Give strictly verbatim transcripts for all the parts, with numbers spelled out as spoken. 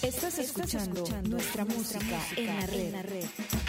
Estás escuchando, Estás escuchando nuestra, nuestra música, música en la red. En la red.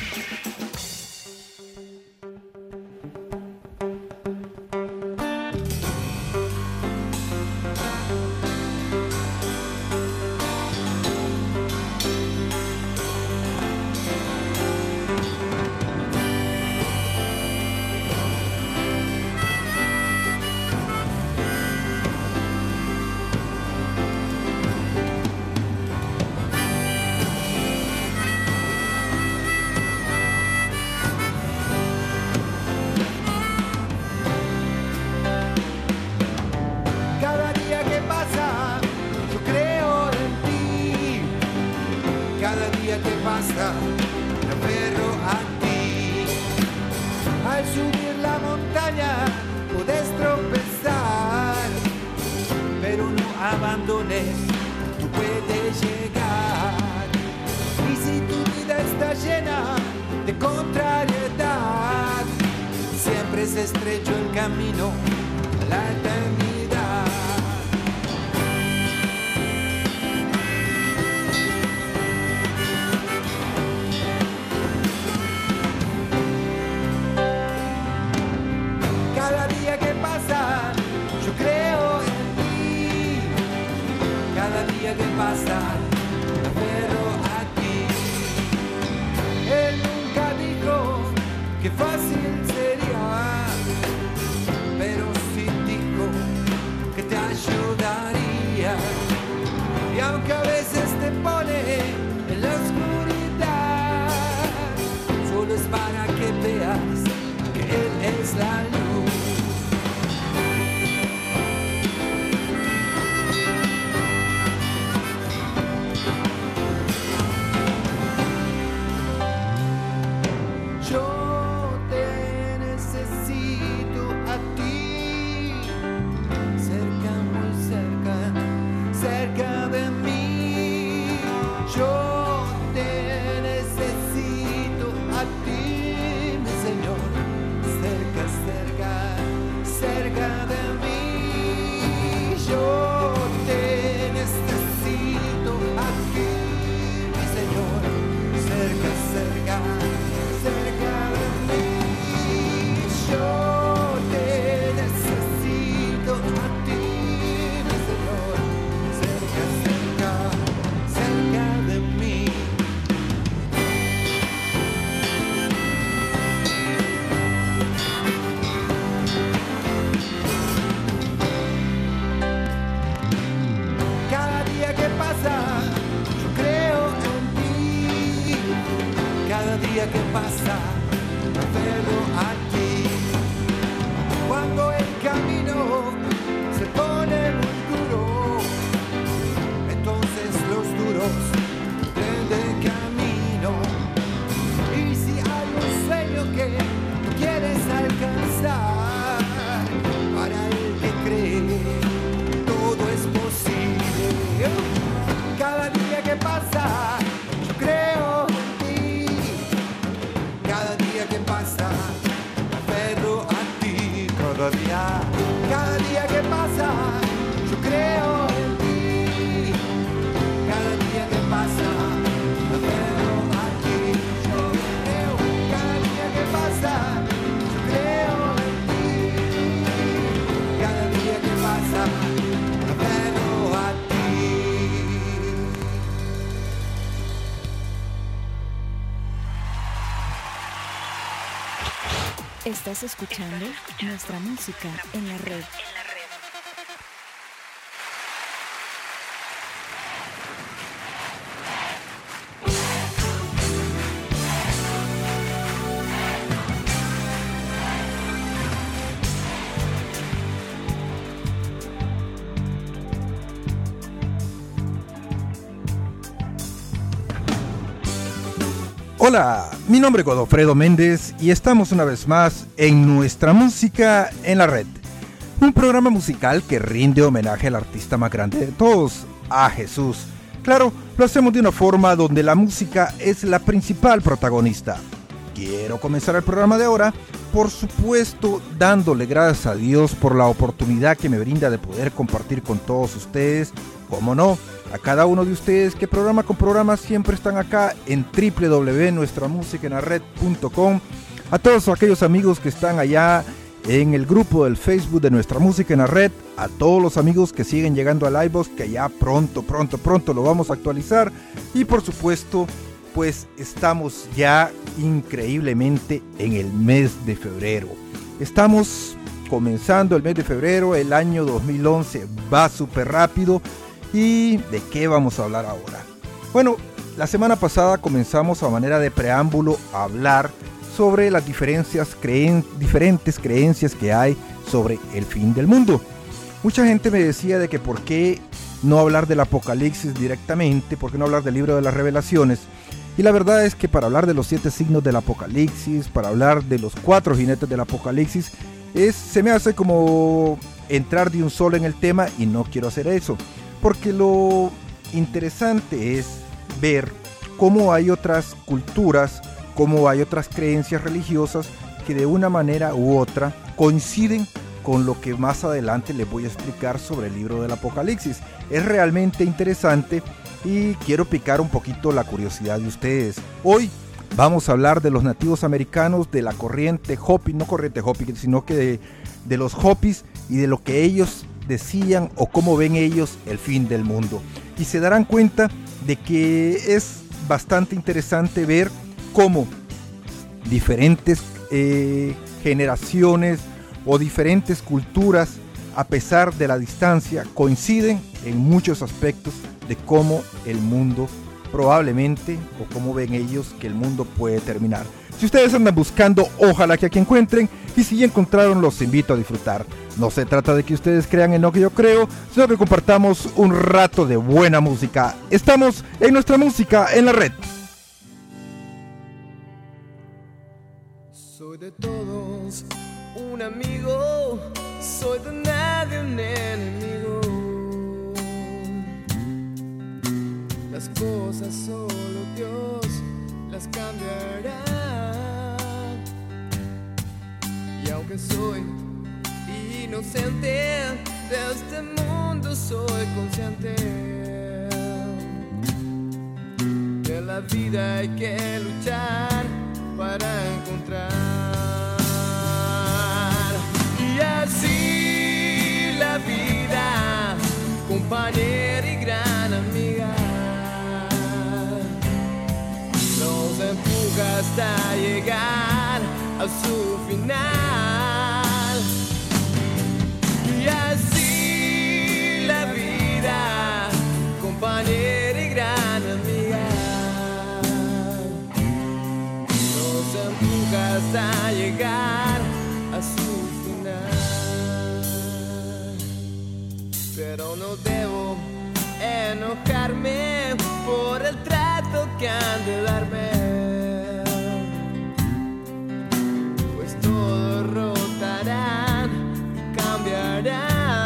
Estás escuchando nuestra música en la red. Hola, mi nombre es Godofredo Méndez y estamos una vez más en Nuestra Música en la Red, un programa musical que rinde homenaje al artista más grande de todos, a Jesús. Claro, lo hacemos de una forma donde la música es la principal protagonista. Quiero comenzar el programa de ahora, por supuesto, dándole gracias a Dios por la oportunidad que me brinda de poder compartir con todos ustedes, como no, a cada uno de ustedes que programa con programa siempre están acá en doble u doble u doble u punto nuestra música en la red punto com, a todos aquellos amigos que están allá en el grupo del Facebook de Nuestra Música en la Red, a todos los amigos que siguen llegando al iVoox, que ya pronto, pronto, pronto lo vamos a actualizar, y por supuesto, pues estamos ya increíblemente en el mes de febrero. Estamos comenzando el mes de febrero, el año dos mil once va súper rápido. ¿Y de qué vamos a hablar ahora? Bueno, la semana pasada comenzamos a manera de preámbulo a hablar sobre las diferencias creen, diferentes creencias que hay sobre el fin del mundo. Mucha gente me decía de que por qué no hablar del Apocalipsis directamente, por qué no hablar del libro de las Revelaciones. Y la verdad es que para hablar de los siete signos del Apocalipsis, para hablar de los cuatro jinetes del Apocalipsis, es, se me hace como entrar de un solo en el tema y no quiero hacer eso. Porque lo interesante es ver cómo hay otras culturas, cómo hay otras creencias religiosas que de una manera u otra coinciden con lo que más adelante les voy a explicar sobre el libro del Apocalipsis. Es realmente interesante y quiero picar un poquito la curiosidad de ustedes. Hoy vamos a hablar de los nativos americanos, de la corriente Hopi, no corriente Hopi, sino que de, de los Hopis y de lo que ellos decían o cómo ven ellos el fin del mundo. Y se darán cuenta de que es bastante interesante ver cómo diferentes eh, generaciones o diferentes culturas, a pesar de la distancia, coinciden en muchos aspectos de cómo el mundo probablemente, o cómo ven ellos que el mundo puede terminar. Si ustedes andan buscando, ojalá que aquí encuentren, y si ya encontraron, los invito a disfrutar. No se trata de que ustedes crean en lo que yo creo, sino que compartamos un rato de buena música. Estamos en Nuestra Música en la Red. Soy de todos un amigo, soy de nadie un enemigo. Las cosas solo Dios las cambiará. Y aunque soy inocente, de este mundo soy consciente. Que en la vida hay que luchar para encontrar. Y así la vida, compañera y gran amiga, nos empuja hasta llegar a su final. Y así la vida, compañera y gran amiga, nos empuja hasta llegar a su final. Pero no debo enojarme por el trato que han de darme, pues todo rotarán y cambiarán.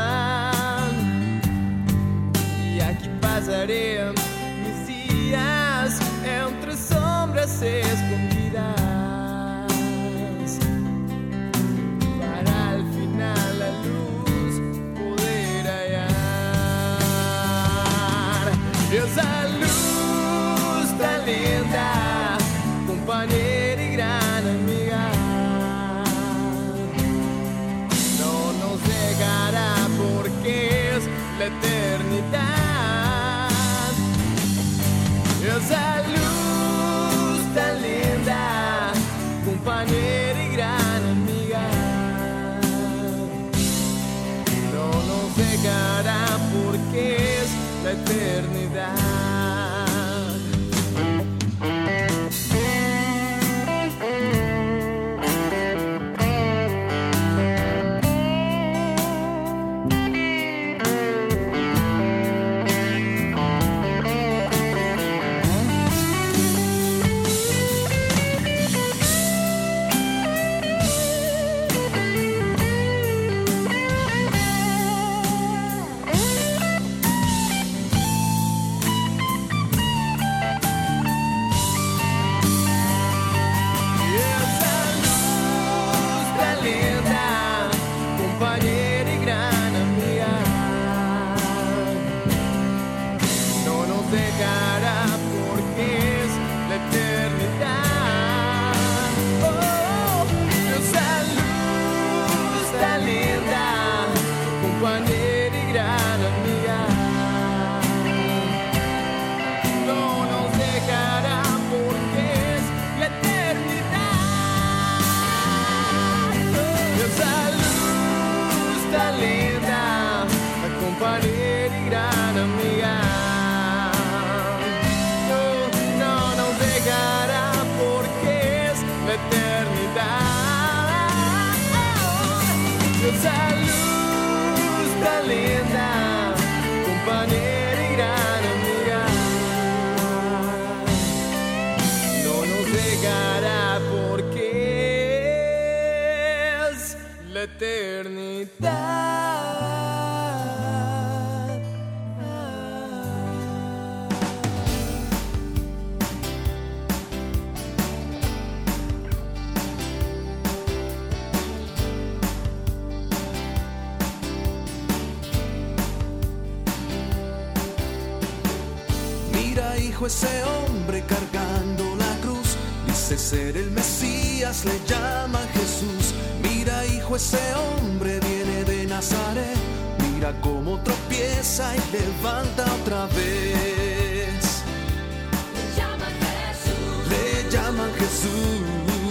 Y aquí pasaré mis días entre sombras escondidas, para al final la luz poder hallar. Y esa luz tan linda, compañera y gran amiga, no nos dejará porque es la eternidad. Y esa luz tan linda, compañera y gran amiga, no nos dejará porque es la eternidad. dejará porque es la eternidad. Oh, esa luz tan linda, compañera y gran amiga, no nos dejará porque es la eternidad. Esa luz tan linda, compañera y gran amiga, no, no nos dejará porque es la eternidad. Esa luz tan linda, compañera y gran amiga, no nos dejará porque es la eternidad. Ese hombre cargando la cruz, dice ser el Mesías, le llaman Jesús. Mira, hijo, ese hombre viene de Nazaret. Mira cómo tropieza y levanta otra vez. Le llaman Jesús, le llaman Jesús,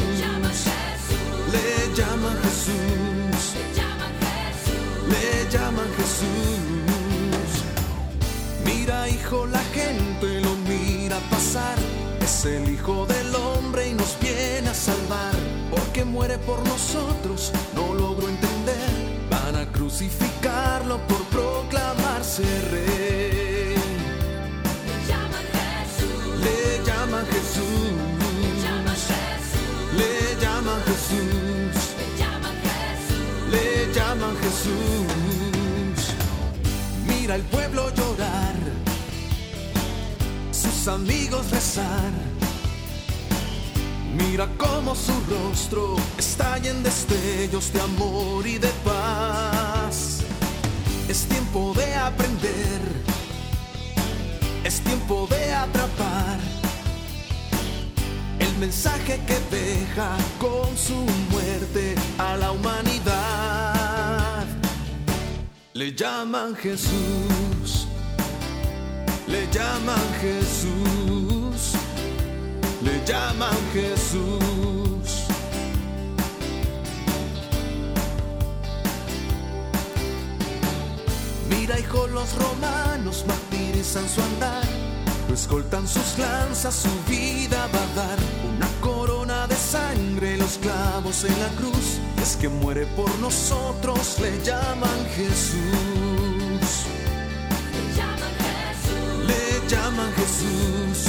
le llaman Jesús, le llaman Jesús. Mira, hijo, la gente lo mira pasar, es el Hijo del Hombre y nos viene a salvar, porque muere por nosotros, no logro entender, van a crucificarlo por proclamarse rey. Le llaman Jesús, le llaman Jesús, le llaman Jesús, le llaman Jesús. Mira el pueblo llorar, sus amigos rezar. Mira cómo su rostro estalla en destellos de amor y de paz. Es tiempo de aprender, es tiempo de atrapar el mensaje que deja con su muerte a la humanidad. Le llaman Jesús, le llaman Jesús, le llaman Jesús. Mira, hijo, los romanos martirizan su andar, lo escoltan sus lanzas, su vida va a dar. Una corona de sangre, los clavos en la cruz, es que muere por nosotros, le llaman Jesús. Le llaman Jesús,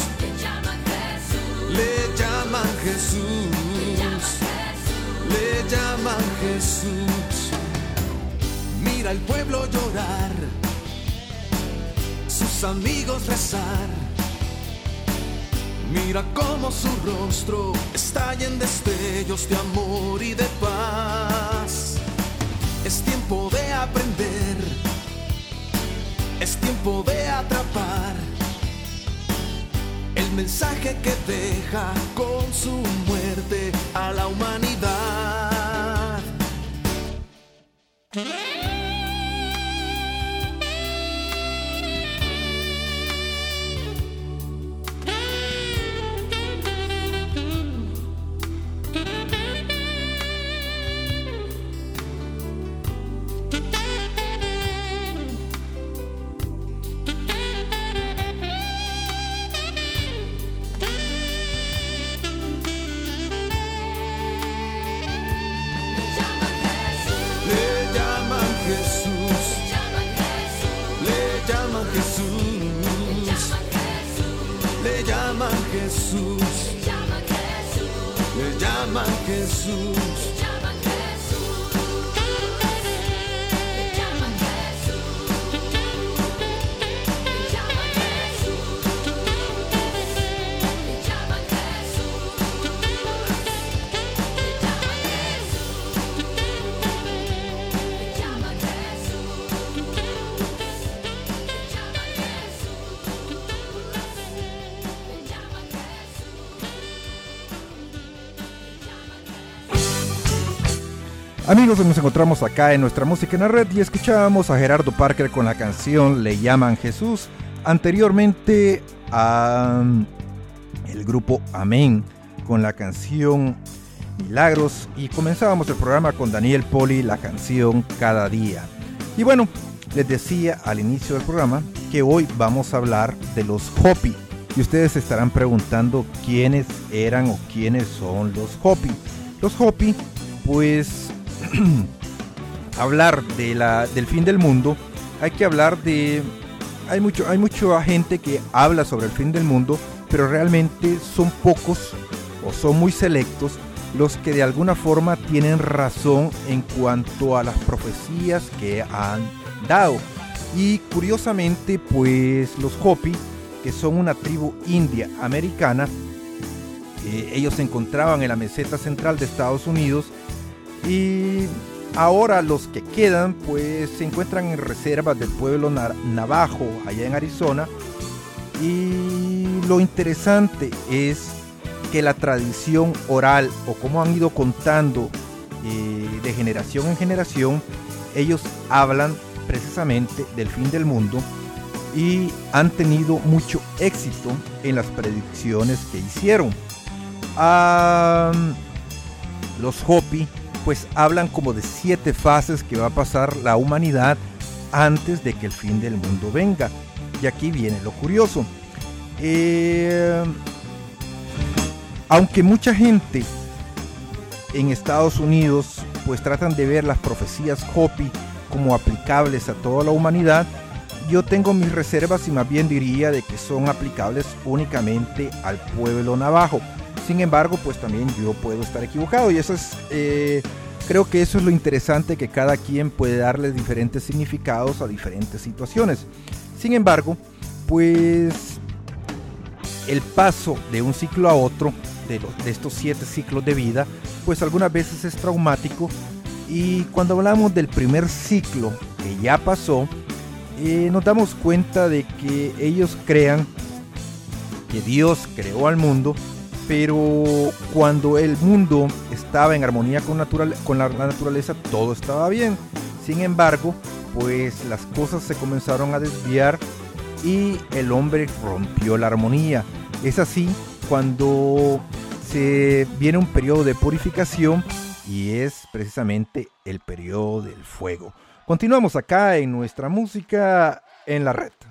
le llaman Jesús, le llaman Jesús. Mira el pueblo llorar, sus amigos rezar. Mira cómo su rostro estalla en destellos de amor y de paz. Es tiempo de aprender, es tiempo de atrapar el mensaje que deja con su muerte a la humanidad. Le llaman Jesús, le llaman Jesús. Amigos, nos encontramos acá en Nuestra Música en la Red y escuchábamos a Gerardo Parker con la canción Le Llaman Jesús. Anteriormente a el grupo Amén con la canción Milagros, y comenzábamos el programa con Daniel Poli, la canción Cada Día. Y bueno, les decía al inicio del programa que hoy vamos a hablar de los Hopi, y ustedes se estarán preguntando quiénes eran o quiénes son los Hopi. Los Hopi, pues hablar de la, del fin del mundo, hay que hablar de... Hay, mucho, hay mucha gente que habla sobre el fin del mundo, pero realmente son pocos o son muy selectos los que de alguna forma tienen razón en cuanto a las profecías que han dado. Y curiosamente, pues los Hopi, que son una tribu india americana, eh, ellos se encontraban en la meseta central de Estados Unidos, y ahora los que quedan pues se encuentran en reservas del pueblo navajo allá en Arizona. Y lo interesante es que la tradición oral, o como han ido contando eh, de generación en generación, ellos hablan precisamente del fin del mundo y han tenido mucho éxito en las predicciones que hicieron. Ah, los Hopi pues hablan como de siete fases que va a pasar la humanidad antes de que el fin del mundo venga. Y aquí viene lo curioso. Eh, aunque mucha gente en Estados Unidos pues tratan de ver las profecías Hopi como aplicables a toda la humanidad, yo tengo mis reservas y más bien diría de que son aplicables únicamente al pueblo navajo. Sin embargo, pues también yo puedo estar equivocado, y eso es, eh, creo que eso es lo interesante, que cada quien puede darle diferentes significados a diferentes situaciones. Sin embargo, pues el paso de un ciclo a otro, de, los, de estos siete ciclos de vida, pues algunas veces es traumático, y cuando hablamos del primer ciclo que ya pasó, eh, nos damos cuenta de que ellos crean que Dios creó al mundo, pero cuando el mundo estaba en armonía con, natural, con la, la naturaleza, todo estaba bien. Sin embargo, pues las cosas se comenzaron a desviar y el hombre rompió la armonía. Es así cuando se viene un periodo de purificación, y es precisamente el periodo del fuego. Continuamos acá en Nuestra Música en la Red.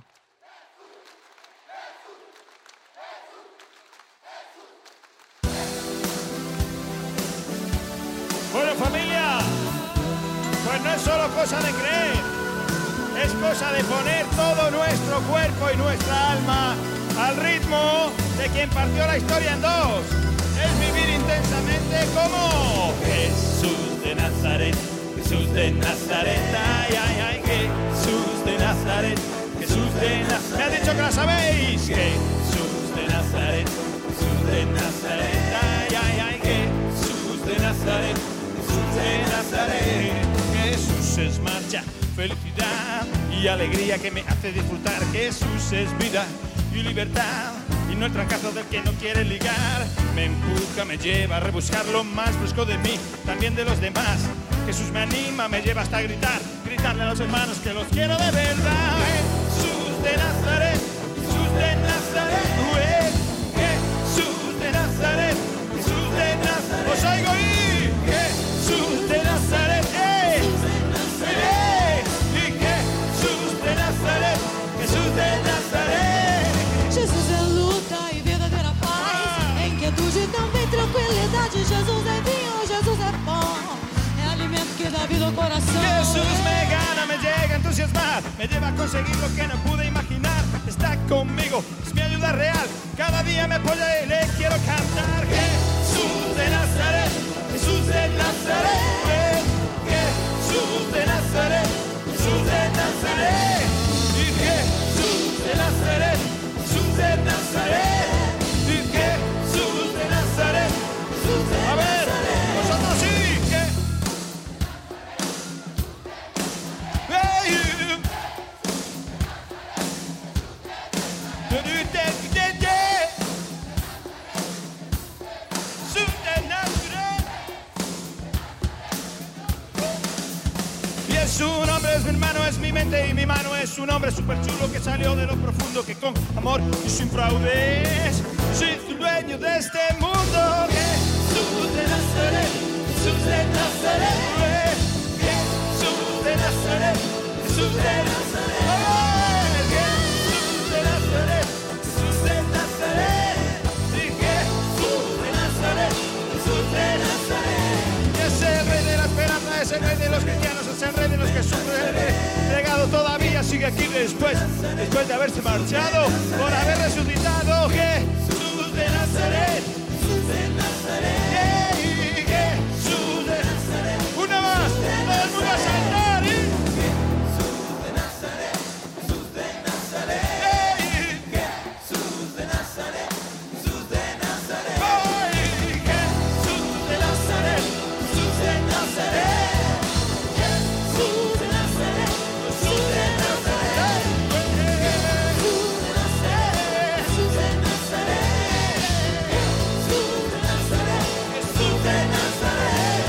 Bueno, familia, pues no es solo cosa de creer, es cosa de poner todo nuestro cuerpo y nuestra alma al ritmo de quien partió la historia en dos. Es vivir intensamente como Jesús de Nazaret, Jesús de Nazaret, ay, ay, ay, Jesús de Nazaret, Jesús de Nazaret. Me han dicho que la sabéis. Jesús de Nazaret, Jesús de Nazaret, ay, ay, ay, Jesús de Nazaret, Jesús de Nazaret. Jesús es marcha, felicidad y alegría que me hace disfrutar. Jesús es vida y libertad, y no el trancazo del que no quiere ligar. Me empuja, me lleva a rebuscar lo más fresco de mí, también de los demás. Jesús me anima, me lleva hasta gritar, gritarle a los hermanos que los quiero de verdad. Jesús de Nazaret, Jesús de Nazaret, eh, Jesús de Nazaret, Jesús de Nazaret. Os oigo ir, Jesús de Nazaret, eh, eh, y Jesús de Nazaret, Jesús de Nazaret. Jesus é luta e verdadeira paz, em quietude também tranquilidade. Jesus é vinho, Jesus é pão, é alimento que dá vida ao coração. Jesús me gana, me llega a entusiasmar, me lleva a conseguir lo que no pude imaginar. Está conmigo, es mi ayuda real, cada día me apoya y le quiero cantar. Jesús de Nazaret, Jesús de Nazaret, Jesús de Nazaret, Jesús de Nazaret, y Jesús de Nazaret, Jesús de Nazaret, y Jesús de Nazaret, Jesús de Nazaret. A ver, vosotros sí, que... Hey, you. Jesús de Nazaret. es mi mente y mi mano es un hombre super chulo que salió de lo profundo, que con amor y sin fraudes soy el dueño de este mundo. Jesús de Nazaret, Jesús de Nazaret, Jesús de Nazaret, Jesús de Nazaret, Jesús de Nazaret, Jesús de Nazaret, Jesús de Nazaret, Jesús de Nazaret. Es el rey de la esperanza, es el rey de los cristianos, es el rey de los que sufren. Legado todavía sigue aquí después, después de haberse marchado, por haber resucitado. Jesús de Nazaret, Jesús de Nazaret, Jesús de Nazaret. Una más, todo el mundo a saltar. Jesús de Nazaret, Jesús de Nazaret, Jesús de Nazaret, Jesús de Nazaret, Jesús de Nazaret, Jesús de Nazaret, Jesús de Nazaret, Jesús de Nazaret, Jesús de Nazaret, Jesús de Nazaret, Jesús de Nazaret, Jesús de Nazaret.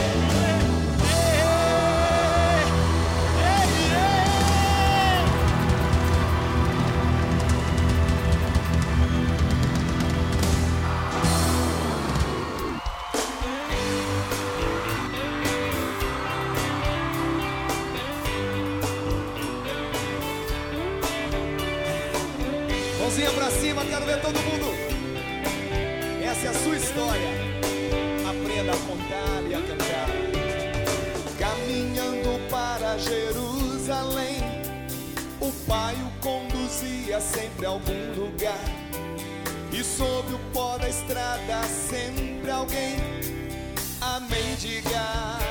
Mãozinha pra cima, quero ver todo mundo. Essa é a sua história. Aprenda a contar e a cantar. Caminhando para Jerusalém, o pai o conduzia sempre a algum lugar. E sob o pó da estrada sempre alguém a mendigar.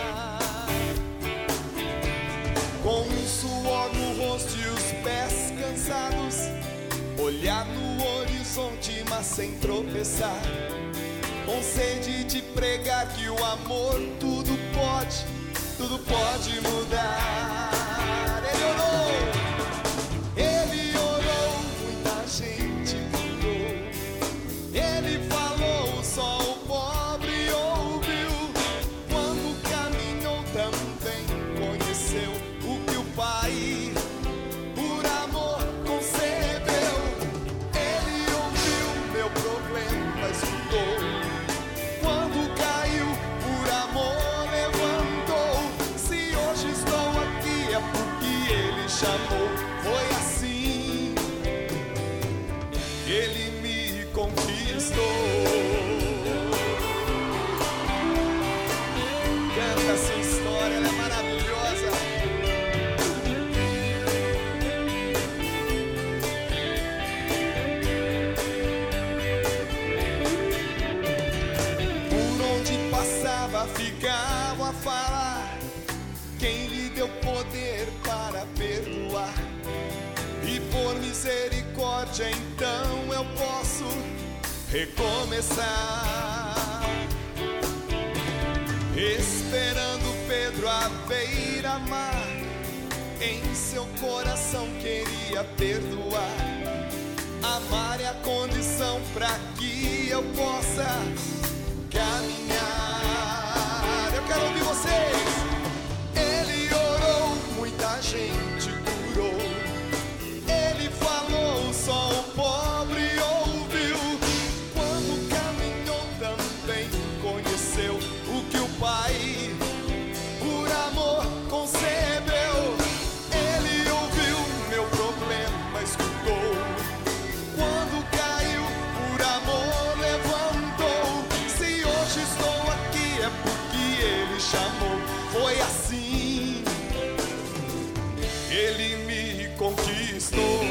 Com um suor no rosto e os pés cansados, olhar no horizonte, mas sem tropeçar. Com sede de pregar que o amor tudo pode, tudo pode mudar. Ele orou, ele orou, muita gente curou. Ele falou, só o pobre ouviu. Quando caminhou também conheceu o que o Pai por amor concebeu. Ele ouviu meu problema, escutou. Quando caiu, por amor levantou. Se hoje estou aqui é porque ele chamou. Foi assim que ele me conquistou. Canta essa história, ela é maravilhosa. Ficava a falar quem lhe deu poder para perdoar. E por misericórdia então eu posso recomeçar. Esperando Pedro à beira-mar, em seu coração queria perdoar. Amar é a condição para que eu possa caminhar. Eu quero ouvir vocês. Ele orou, muita gente curou. Ele falou, só o pobre ouviu. Quando caminhou também conheceu o que o Pai por amor concebeu. Ele ouviu meu problema, escutou. Quando caiu, por amor levantou. Se hoje estou aqui é porque ele chamou. Foi assim ele me conquistou.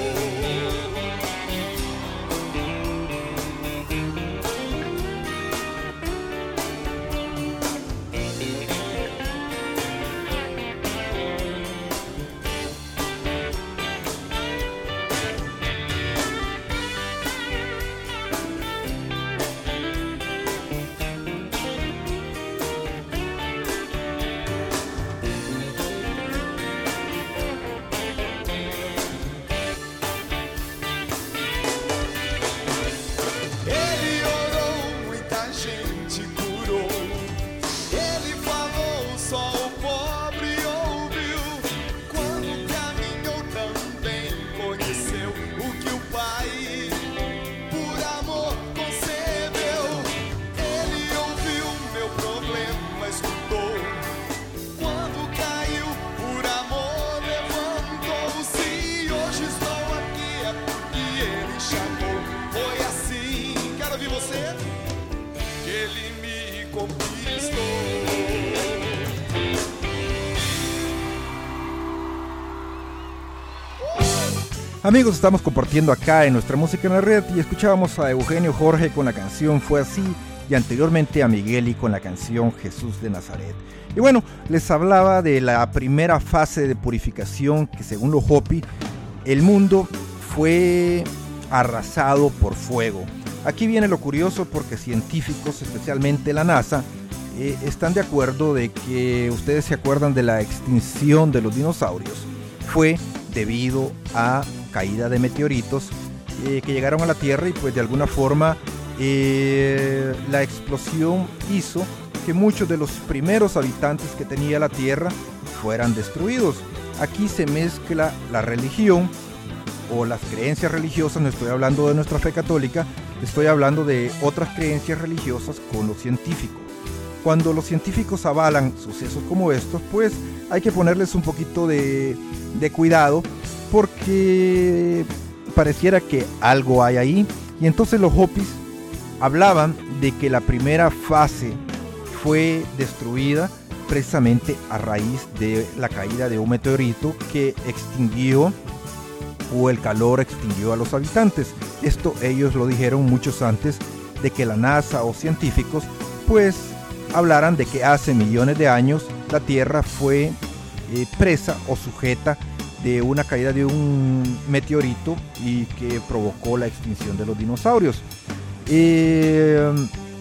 Amigos, estamos compartiendo acá en Nuestra Música en la Red y escuchábamos a Eugenio Jorge con la canción Fue Así y anteriormente a Migueli con la canción Jesús de Nazaret. Y bueno, les hablaba de la primera fase de purificación que según los Hopi, el mundo fue arrasado por fuego. Aquí viene lo curioso porque científicos, especialmente la NASA, eh, están de acuerdo de que ustedes se acuerdan de la extinción de los dinosaurios. Fue debido a caída de meteoritos eh, que llegaron a la Tierra y pues de alguna forma eh, la explosión hizo que muchos de los primeros habitantes que tenía la Tierra fueran destruidos. Aquí se mezcla la religión o las creencias religiosas, no estoy hablando de nuestra fe católica, estoy hablando de otras creencias religiosas con lo científico. Cuando los científicos avalan sucesos como estos, pues hay que ponerles un poquito de, de cuidado porque pareciera que algo hay ahí. Y entonces los Hopis hablaban de que la primera fase fue destruida precisamente a raíz de la caída de un meteorito que extinguió, o el calor extinguió a los habitantes. Esto ellos lo dijeron muchos antes de que la NASA o científicos pues hablaran de que hace millones de años la Tierra fue eh, presa o sujeta de una caída de un meteorito y que provocó la extinción de los dinosaurios. Eh,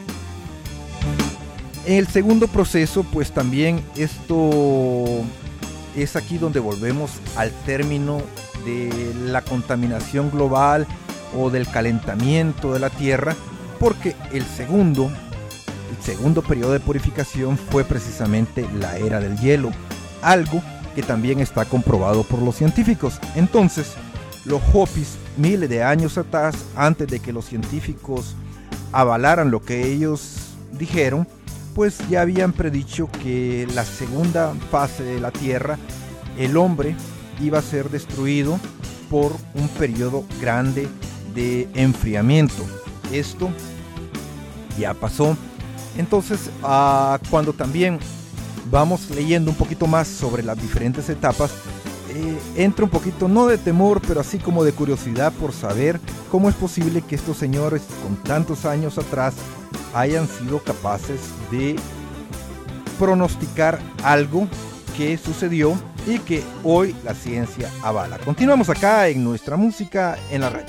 en el segundo proceso, pues también esto es aquí donde volvemos al término de la contaminación global o del calentamiento de la Tierra, porque el segundo, el segundo periodo de purificación fue precisamente la era del hielo, algo que también está comprobado por los científicos. Entonces, los Hopis, miles de años atrás, antes de que los científicos avalaran lo que ellos dijeron, pues ya habían predicho que la segunda fase de la Tierra, el hombre iba a ser destruido por un periodo grande de enfriamiento. Esto ya pasó. Entonces, uh, cuando también vamos leyendo un poquito más sobre las diferentes etapas, eh, entra un poquito, no de temor, pero así como de curiosidad por saber cómo es posible que estos señores con tantos años atrás hayan sido capaces de pronosticar algo que sucedió y que hoy la ciencia avala. Continuamos acá en Nuestra Música en la Red.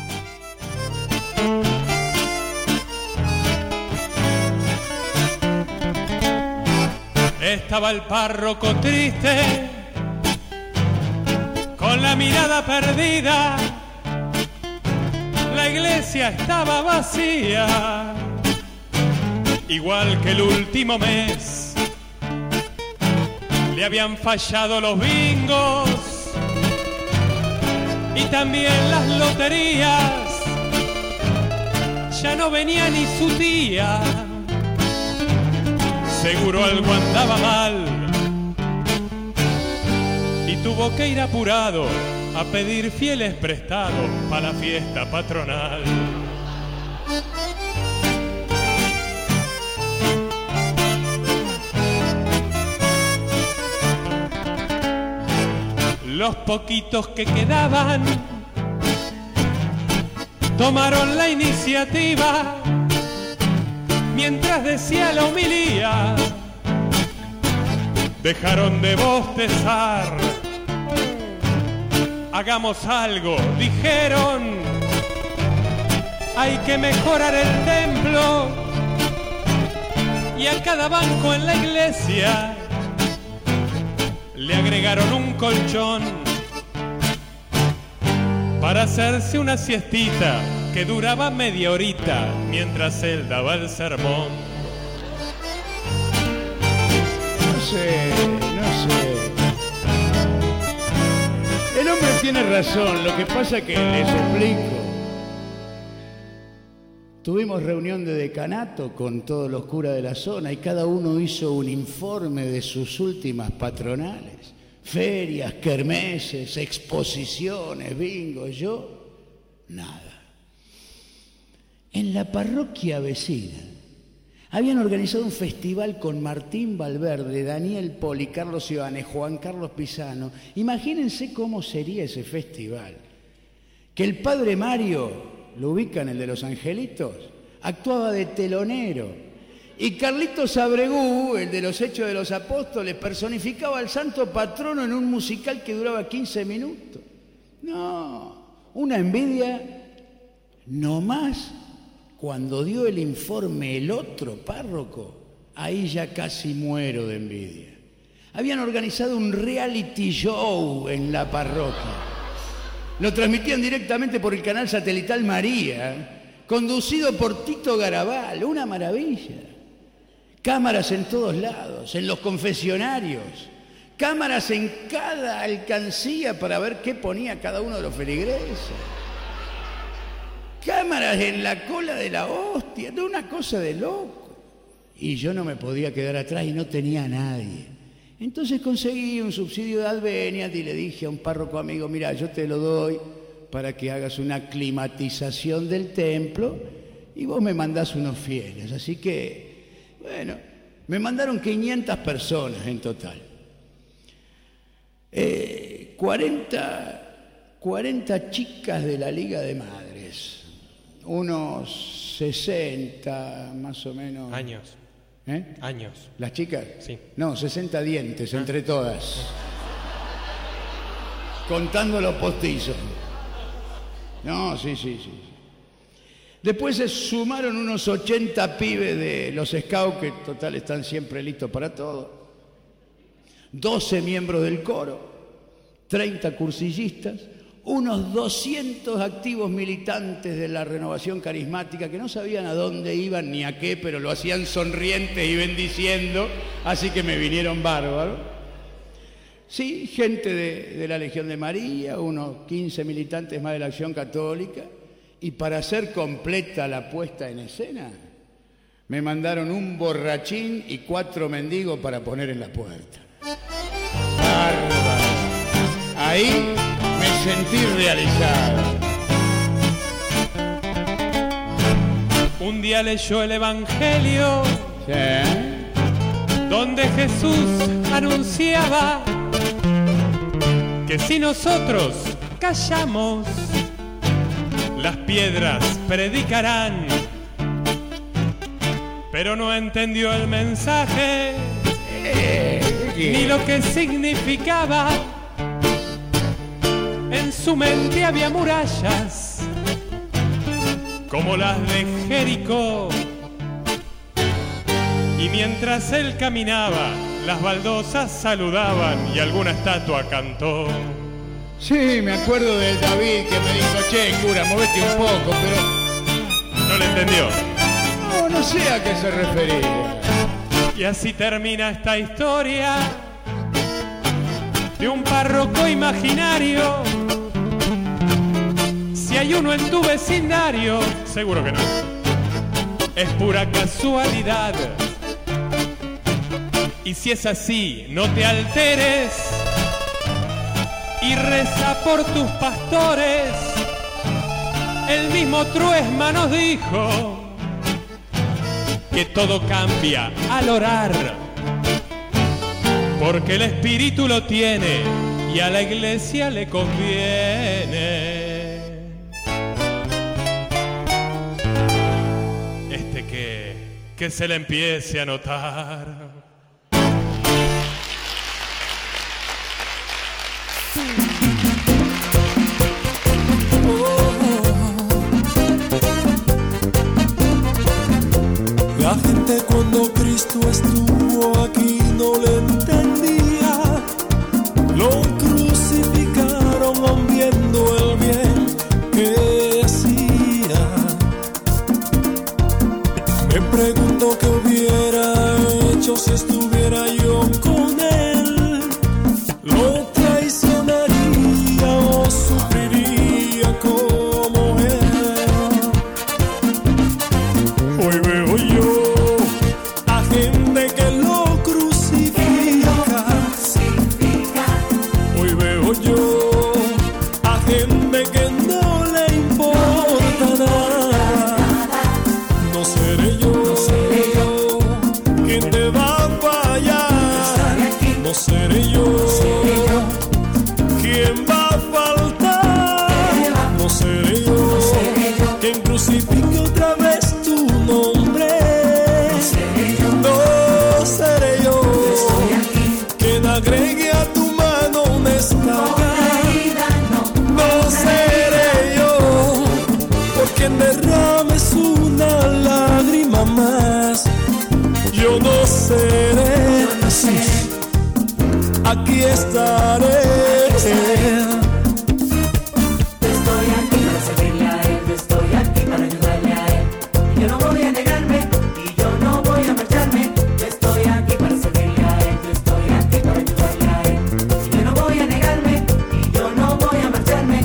Estaba el párroco triste, con la mirada perdida, la iglesia estaba vacía, igual que el último mes. Le habían fallado los bingos y también las loterías, ya no venía ni su tía. Seguro algo andaba mal y tuvo que ir apurado a pedir fieles prestados para la fiesta patronal. Los poquitos que quedaban tomaron la iniciativa mientras decía la homilía, dejaron de bostezar. Hagamos algo, dijeron, hay que mejorar el templo y a cada banco en la iglesia le agregaron un colchón para hacerse una siestita que duraba media horita mientras él daba el sermón. No sé, no sé. El hombre tiene razón, lo que pasa que les explico. Tuvimos reunión de decanato con todos los curas de la zona y cada uno hizo un informe de sus últimas patronales. Ferias, kermeses, exposiciones, bingo. Yo, nada. En la parroquia vecina habían organizado un festival con Martín Valverde, Daniel Poli, Carlos Ivánez, Juan Carlos Pisano. Imagínense cómo sería ese festival. que el padre Mario, lo ubican, el de los angelitos, actuaba de telonero. Y Carlitos Abregú, el de los Hechos de los Apóstoles, personificaba al santo patrono en un musical que duraba quince minutos. No, una envidia nomás cuando dio el informe el otro párroco, ahí ya casi muero de envidia. Habían organizado un reality show en la parroquia. Lo transmitían directamente por el canal satelital María, conducido por Tito Garabal, una maravilla. Cámaras en todos lados, en los confesionarios, cámaras en cada alcancía para ver qué ponía cada uno de los feligreses, cámaras en la cola de la hostia, de una cosa de loco. Y yo no me podía quedar atrás y no tenía a nadie. Entonces conseguí un subsidio de Adveniat y le dije a un párroco amigo, mira, yo te lo doy para que hagas una climatización del templo y vos me mandás unos fieles. Así que, bueno, me mandaron quinientas personas en total. Eh, cuarenta, cuarenta chicas de la Liga de Madres, unos sesenta más o menos. Años. ¿Eh? Años. ¿Las chicas? Sí. No, sesenta dientes ah. entre todas. Contando los postizos. No, sí, sí, sí. Después se sumaron unos ochenta pibes de los scouts, que total están siempre listos para todo. doce miembros del coro, treinta cursillistas, unos doscientos activos militantes de la Renovación Carismática que no sabían a dónde iban ni a qué, pero lo hacían sonrientes y bendiciendo, así que me vinieron bárbaros. Sí, gente de, de la Legión de María, unos quince militantes más de la Acción Católica, y para hacer completa la puesta en escena, me mandaron un borrachín y cuatro mendigos para poner en la puerta. Bárbaro. Ahí me sentí realizado. Un día leyó el Evangelio, ¿sí?, donde Jesús anunciaba que si nosotros callamos, las piedras predicarán. Pero no entendió el mensaje, Eh, ni lo que significaba. En su mente había murallas como las de Jericó, y mientras él caminaba, las baldosas saludaban y alguna estatua cantó. Sí, me acuerdo del David que me dijo, che, cura, movete un poco, pero No le entendió. no, no sé a qué se refería. Y así termina esta historia de un párroco imaginario. Si hay uno en tu vecindario, seguro que no, es pura casualidad. Y si es así, no te alteres y reza por tus pastores. El mismo Truesma nos dijo que todo cambia al orar, porque el espíritu lo tiene y a la iglesia le conviene. Este que, que se le empiece a notar. La gente cuando Cristo estuvo aquí no le entendía. Lo crucificaron aun viendo el bien que hacía. Me pregunto qué hubiera hecho si estuviera yo con él. Lo traicionaría o sufriría como él. Hoy veo yo a gente que lo crucifica. Hoy veo yo a gente que no le importa nada. No seré yo quien te va a fallar. No seré yo quien va a faltar. No seré invoque otra vez tu nombre. No seré yo, no seré yo, estoy aquí. Quien agregue a tu mano una estaca. No, no seré yo, por quien derrames una lágrima más. Yo no seré, yo no seré. Aquí estaré. Estoy aquí para servirle a él, estoy aquí para ayudarle a él. Y yo no voy a negarme, y yo no voy a marcharme. Estoy aquí para servirle a él, estoy aquí para ayudarle a él. Y yo no voy a negarme, y yo no voy a marcharme.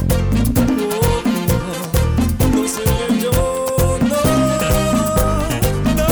No, no seré yo, no, no.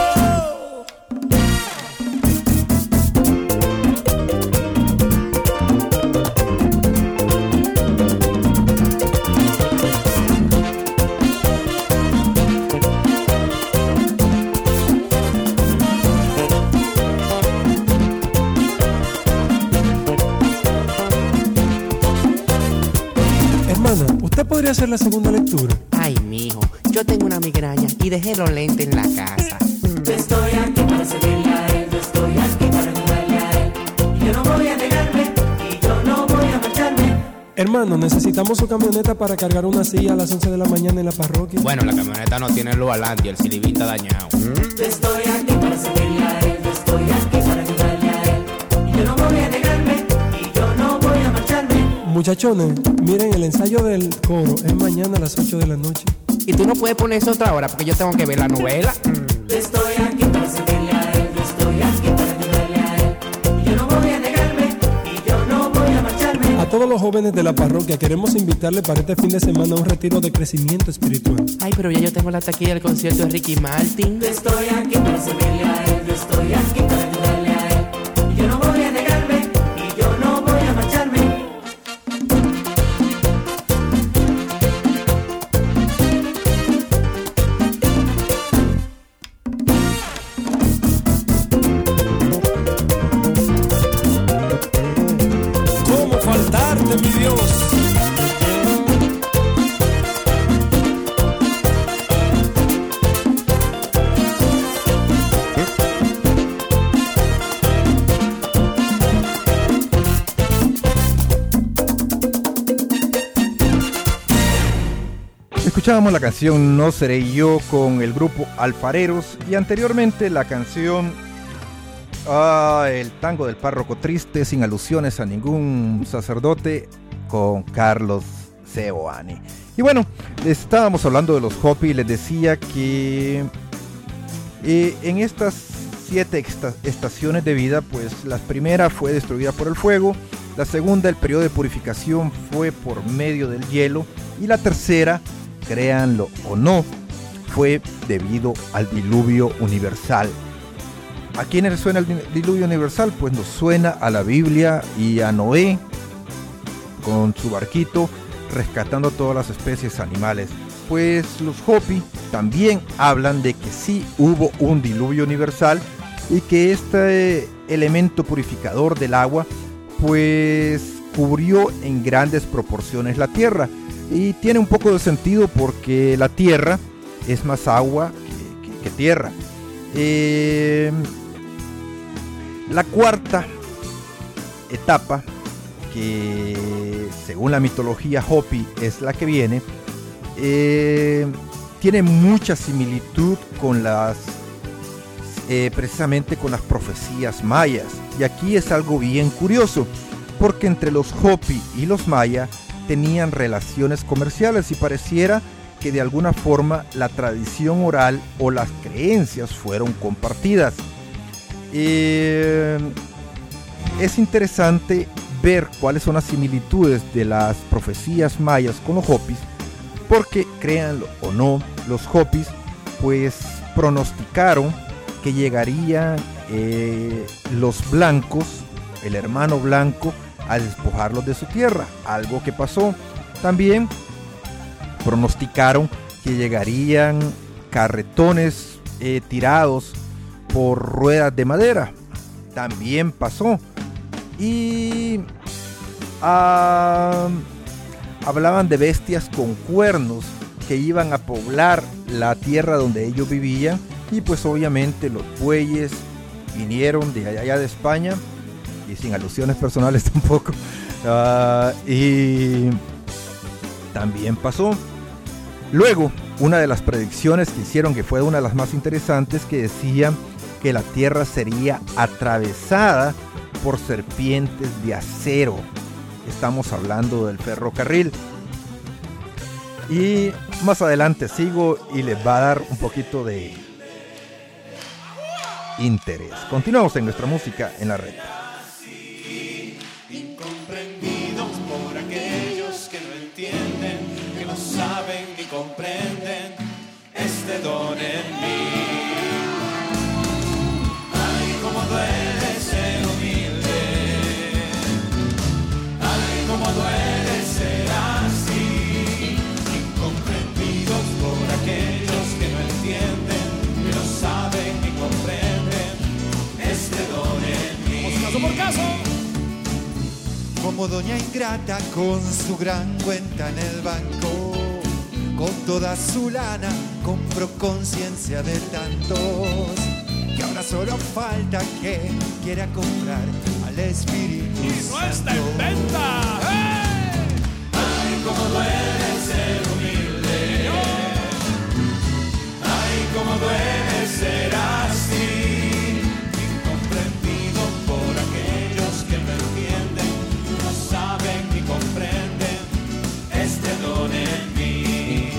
Hermana, ¿usted podría hacer la segunda lectura? Ay, mijo, yo tengo una migraña y dejé los lentes en la casa. Estoy aquí para servirle a él, estoy aquí para ayudarle a él. Y yo no voy a negarme, y yo no voy a marcharme. Hermano, necesitamos su camioneta para cargar una silla a las once de la mañana en la parroquia. Bueno, la camioneta no tiene luz adelante y el silibín está dañado. Estoy aquí para servirle a él, estoy aquí para ayudarle a él. Y yo no voy a negarme, y yo no voy a marcharme. Muchachones, miren, el ensayo del coro es mañana a las ocho de la noche. Y tú no puedes poner eso otra hora porque yo tengo que ver la novela. Estoy aquí para servirle a él, estoy aquí para ayudarle a él. Y yo no voy a negarme, y yo no voy a marcharme. A todos los jóvenes de la parroquia queremos invitarles para este fin de semana a un retiro de crecimiento espiritual. Ay, pero ya yo tengo la taquilla del concierto de Ricky Martin. Estoy aquí para servirle a él, estoy aquí para ayudarle a él. Y yo no voy a negarme, y yo no voy a marcharme. ¿Cómo faltarte, mi Dios? Escuchábamos la canción No Seré Yo con el grupo Alfareros y anteriormente la canción ah, El Tango del Párroco Triste sin alusiones a ningún sacerdote con Carlos Seoane. Y bueno, estábamos hablando de los Hopi y les decía que eh, en estas siete esta- estaciones de vida, pues la primera fue destruida por el fuego, la segunda el periodo de purificación fue por medio del hielo y la tercera, créanlo o no, fue debido al diluvio universal. ¿A quién le suena el diluvio universal? Pues nos suena a la Biblia y a Noé con su barquito rescatando todas las especies animales. Pues los Hopi también hablan de que sí hubo un diluvio universal y que este elemento purificador del agua pues cubrió en grandes proporciones la tierra. Y tiene un poco de sentido porque la tierra es más agua que, que, que tierra. Eh, la cuarta etapa, que según la mitología Hopi es la que viene, eh, tiene mucha similitud con las, eh, precisamente con las profecías mayas. Y aquí es algo bien curioso, porque entre los Hopi y los mayas tenían relaciones comerciales y pareciera que de alguna forma la tradición oral o las creencias fueron compartidas. Eh, es interesante ver cuáles son las similitudes de las profecías mayas con los Hopis, porque créanlo o no, los Hopis pues pronosticaron que llegarían eh, los blancos, el hermano blanco, a despojarlos de su tierra, algo que pasó. También pronosticaron que llegarían carretones eh, tirados por ruedas de madera, también pasó. Y ah, hablaban de bestias con cuernos que iban a poblar la tierra donde ellos vivían, y pues obviamente los bueyes vinieron de allá de España, y sin alusiones personales tampoco, uh, y también pasó. Luego, una de las predicciones que hicieron, que fue una de las más interesantes, que decía que la tierra sería atravesada por serpientes de acero. Estamos hablando del ferrocarril. Y más adelante sigo y les va a dar un poquito de interés. Continuamos en nuestra música en la red. Incomprendidos por aquellos que no entienden, que no saben ni comprenden este don en mí. Ay, cómo duele ser humilde. Ay, cómo duele ser así. Incomprendidos por aquellos que no entienden, que no saben ni comprenden este don en mí. Caso por caso. Como doña ingrata con su gran cuenta en el banco, con toda su lana compró conciencia de tantos, que ahora solo falta que quiera comprar al Espíritu y no está en venta. ¡Hey! Ay, cómo duele ser humilde. Ay, cómo duele ser así. Incomprendido por aquellos que no entienden, no saben ni comprenden este don en mí.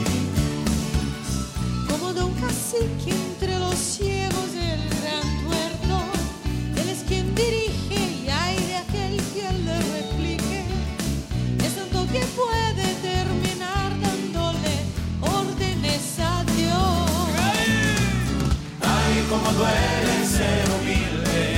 Como don cacique entre los ciegos del gran tuerto, él es quien dirige y hay de aquel que le replique. Es tanto que puede terminar dándole órdenes a Dios. Ay, cómo duele ser humilde.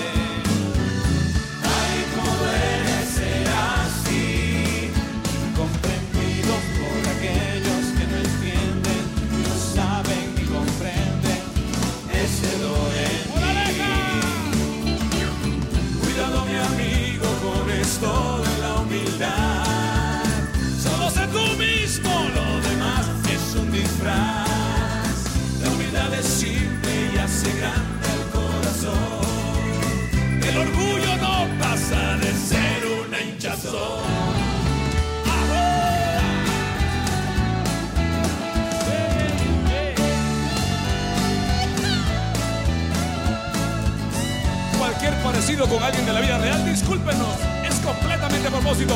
Ay, cómo duele ser así. Incomprendidos por aquellos que no entienden, no saben ni comprenden ese don en mí. Cuidado, mi amigo, con esto de la humildad. Solo sé tú mismo, lo demás es un disfraz. La humildad es simple y hace grande el corazón. El orgullo no pasa de ser una hinchazón. Cualquier parecido con alguien de la vida real, discúlpenos, es completamente a propósito.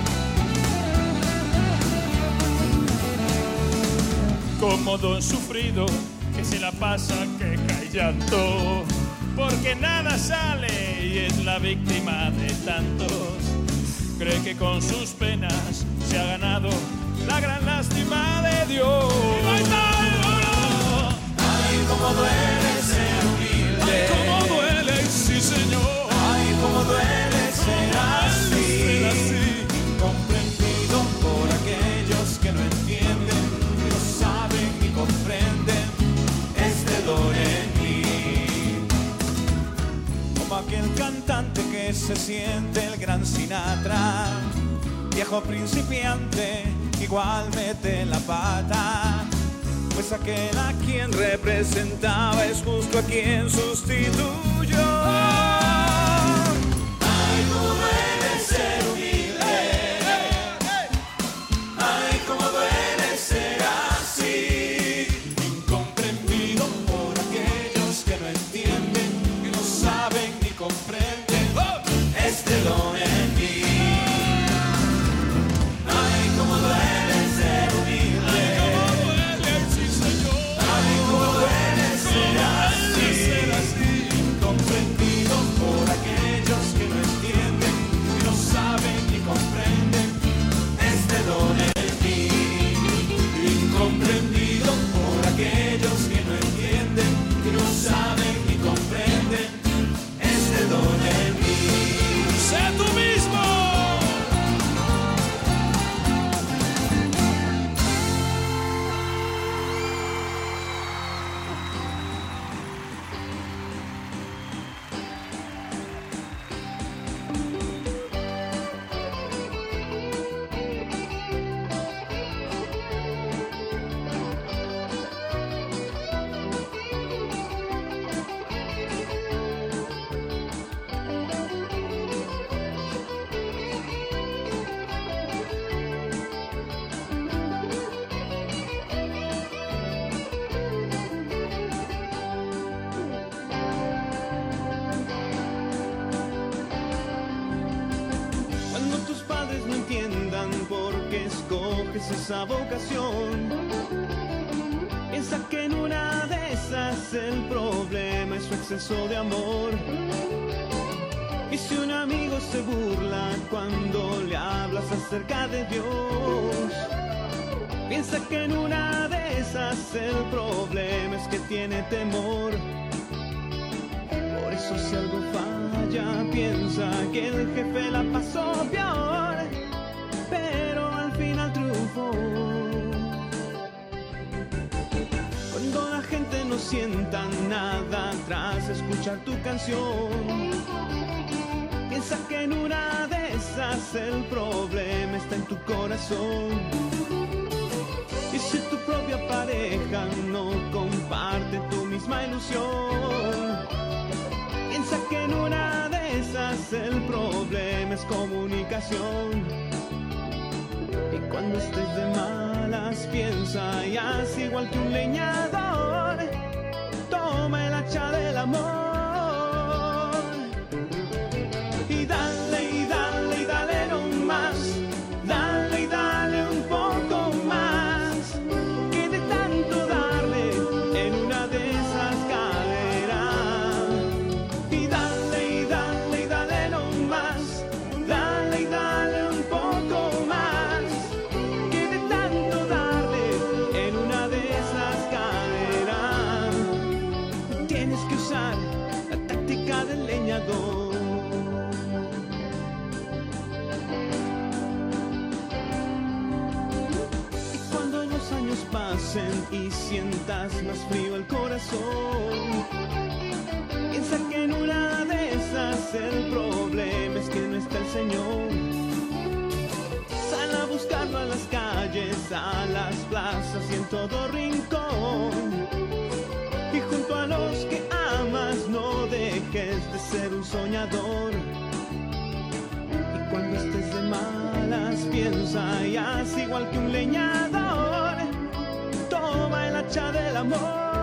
Como don sufrido que se la pasa queja y llanto, porque nada sale y es la víctima de tantos. Cree que con sus penas se ha ganado la gran lástima de Dios. Ay, cómo duele ser humilde. Ay, cómo duele, sí, señor. Ay, cómo duele ser así. Incomprendido por aquellos que no entienden, que no saben ni comprenden este don en mí. Como aquel cantante que se siente el gran Sinatra, viejo principiante, igual mete la pata. Pues aquel a quien representaba es justo a quien sustituyó. Ay, cómo duele ser humilde. Ay, cómo duele ser así. Incomprendido por aquellos que no entienden, que no saben ni comprenden este don en mí. Ay, cómo duele ser humilde. Incomprendido por busques esa vocación. Piensa que en una de esas el problema es su exceso de amor. Y si un amigo se burla cuando le hablas acerca de Dios, piensa que en una de esas el problema es que tiene temor. Por eso si algo falla, piensa que el jefe la pasó peor, pero al final triunfó. Cuando la gente no sienta nada tras escuchar tu canción, piensa que en una de esas el problema está en tu corazón. Y si tu propia pareja no comparte tu misma ilusión, piensa que en una de esas el problema es comunicación. Y cuando estés de malas piensa y haz igual que un leñador, toma el hacha del amor. Y dale, y dale, y dale no más, dale y dale un poco más, que de tanto darle en una de esas caerá. Y dale, y dale, y dale no más, dale y dale un poco más, que de tanto darle en una de esas caerá. Tienes que usar la táctica del leñador. Pasen y sientas más frío el corazón, piensa que en una de esas el problema es que no está el Señor. Sal a buscarlo a las calles, a las plazas y en todo rincón, y junto a los que amas no dejes de ser un soñador. Y cuando estés de malas piensa y haz igual que un leñador, toma el hacha del amor.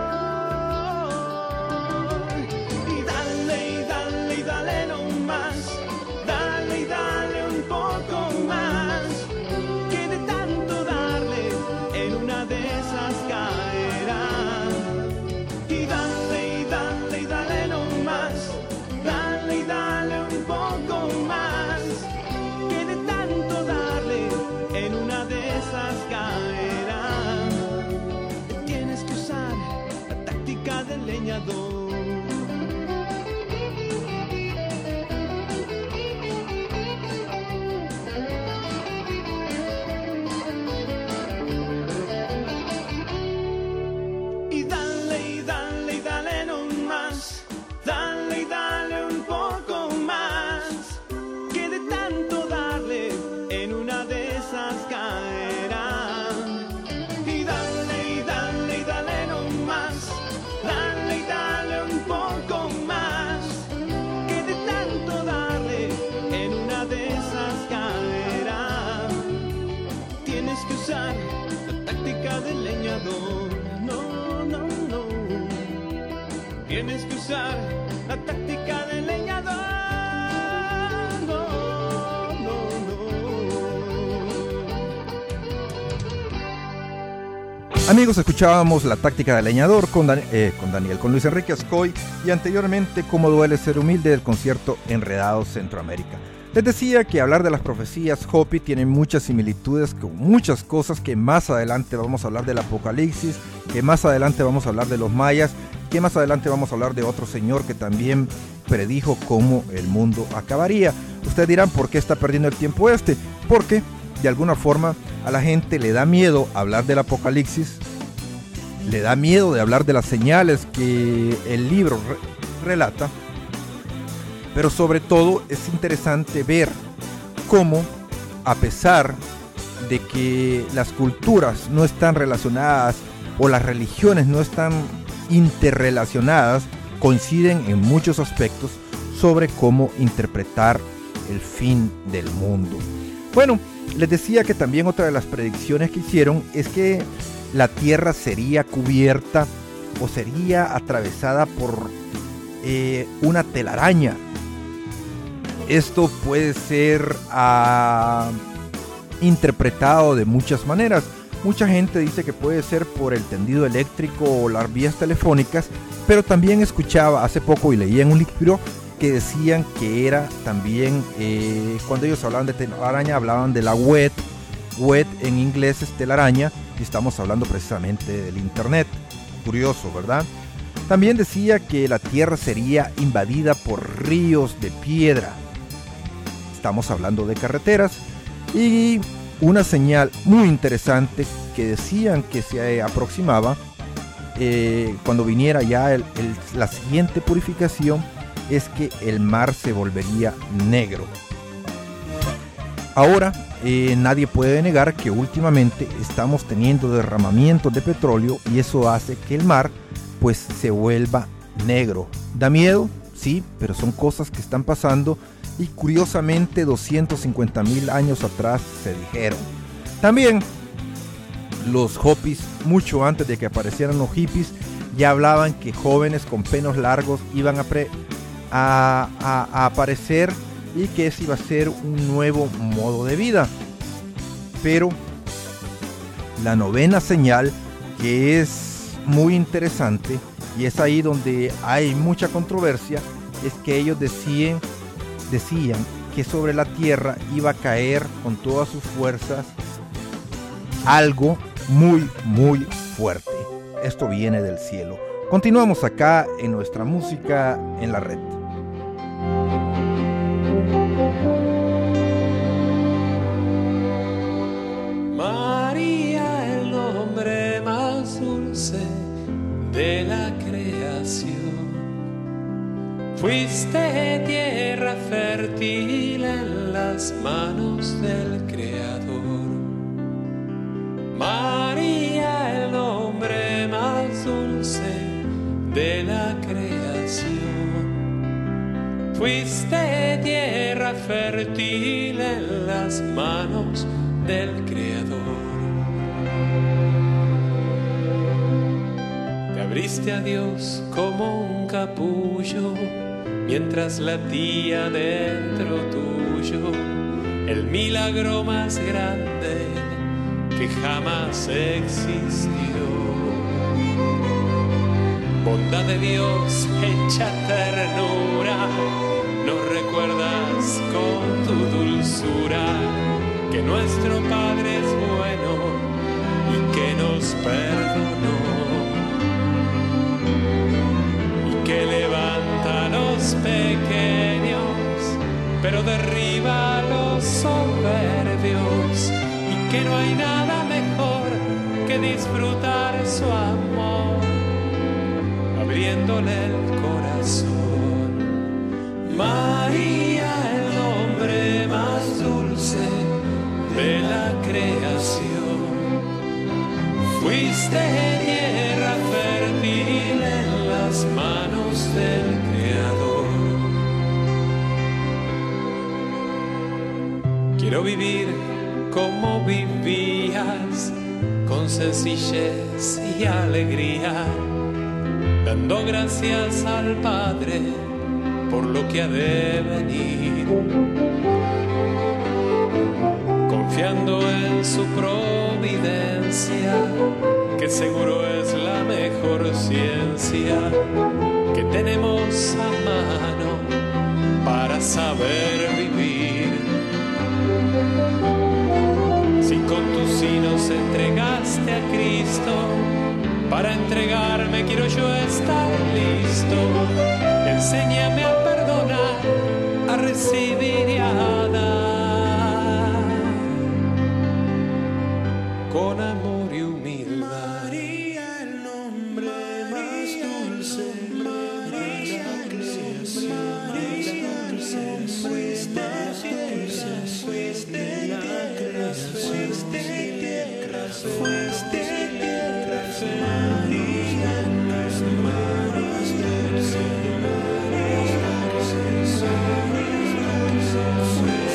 Y dale, y dale, y dale no más, dale y dale un poco más, que de tanto darle en una de esas caerá. Y dale, y dale, y dale no más, dale y dale un poco más, que de tanto darle en una de esas caerá. Del leñador. Y dale, y dale, y dale no más, dale y dale un poco más, que de tanto darle en una de esas caerá. Y dale, y dale, y dale no más, dale y dale un poco más, que de tanto darle en una de esas caerá. Tienes que usar la táctica del leñador. No, no, no. Tienes que usar la táctica del leñador. No, no, no. Amigos, escuchábamos La táctica del leñador con, Dan- eh, con Daniel, con Luis Enrique Ascoy, y anteriormente Cómo duele ser humilde, del concierto Enredados Centroamérica. Les decía que hablar de las profecías Hopi tiene muchas similitudes con muchas cosas que más adelante vamos a hablar del Apocalipsis, que más adelante vamos a hablar de los mayas, que más adelante vamos a hablar de otro señor que también predijo cómo el mundo acabaría. Ustedes dirán, ¿por qué está perdiendo el tiempo este? Porque de alguna forma a la gente le da miedo hablar del Apocalipsis, le da miedo de hablar de las señales que el libro re- relata, pero sobre todo es interesante ver cómo, a pesar de que las culturas no están relacionadas o las religiones no están interrelacionadas, coinciden en muchos aspectos sobre cómo interpretar el fin del mundo. Bueno, les decía que también otra de las predicciones que hicieron es que la tierra sería cubierta o sería atravesada por eh, una telaraña. Esto puede ser a interpretado de muchas maneras. Mucha gente dice que puede ser por el tendido eléctrico o las vías telefónicas, pero también escuchaba hace poco y leía en un libro que decían que era también, eh, cuando ellos hablaban de telaraña, hablaban de la web, web en inglés es telaraña, y estamos hablando precisamente del internet. Curioso, ¿verdad? También decía que la tierra sería invadida por ríos de piedra. Estamos hablando de carreteras. Y una señal muy interesante que decían que se aproximaba eh, cuando viniera ya el, el, la siguiente purificación, es que el mar se volvería negro. Ahora eh, nadie puede negar que últimamente estamos teniendo derramamientos de petróleo y eso hace que el mar pues se vuelva negro. ¿Da miedo? Sí, pero son cosas que están pasando y curiosamente doscientos cincuenta mil años atrás se dijeron. También los hippies, mucho antes de que aparecieran los hippies, ya hablaban que jóvenes con pelos largos iban a, pre, a, a, a aparecer y que ese iba a ser un nuevo modo de vida. Pero la novena señal, que es muy interesante y es ahí donde hay mucha controversia, es que ellos decían, decían que sobre la tierra iba a caer con todas sus fuerzas algo muy muy fuerte. Esto viene del cielo. Continuamos acá en nuestra música en la red. María, el nombre más dulce de la creación. Fuiste tierra fértil en las manos del Creador. María, el nombre más dulce de la creación. Fuiste tierra fértil en las manos del Creador. Te abriste a Dios como un capullo mientras latía dentro tuyo el milagro más grande que jamás existió. Bondad de Dios hecha ternura, nos recuerdas con tu dulzura que nuestro Padre es bueno y que nos perdonó y que levanta a los pequeños pero derriba a los soberbios y que no hay nada mejor que disfrutar su amor abriéndole el corazón. María, el nombre más dulce de la creación. Fuiste tierra fértil en las manos del Creador. Quiero vivir como vivías, con sencillez y alegría, dando gracias al Padre por lo que ha de venir, confiando en su providencia, que seguro es la mejor ciencia que tenemos a mano para saber vivir. Si con tus sí nos entregaste a Cristo, para entregarme quiero yo estar listo. Enséñame a perdonar, a recibir y a dar con amor y humildad. María, el nombre más dulce de la creación. Fuiste tierra, fuiste tierra, fuiste tierra, fuiste tierra, María, en las manos del Señor.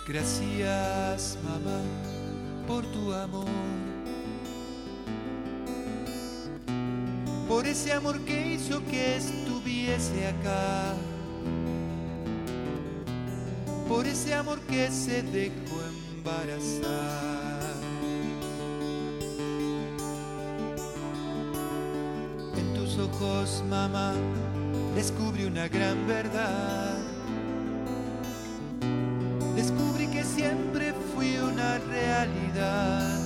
Gracias, mamá, por tu amor, por ese amor que hizo que estuviese acá, por ese amor que se dejó embarazar. En tus ojos, mamá, descubrí una gran verdad. Descubrí que siempre fui una realidad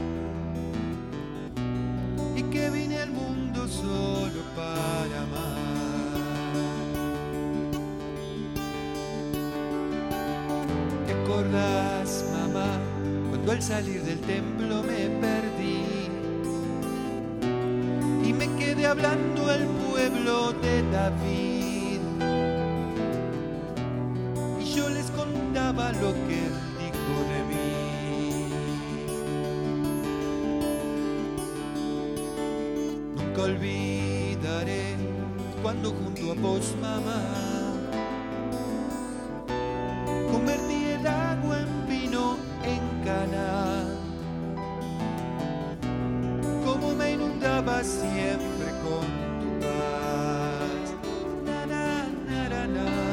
y que vine al mundo solo para amar. ¿Te acordás, mamá, cuando al salir del templo me perdí y me quedé hablando al pueblo de David? Yo les contaba lo que él dijo de mí. Nunca olvidaré cuando junto a vos, mamá, convertí el agua en vino en Caná. Como me inundaba siempre con tu paz. Na, na, na, na, na.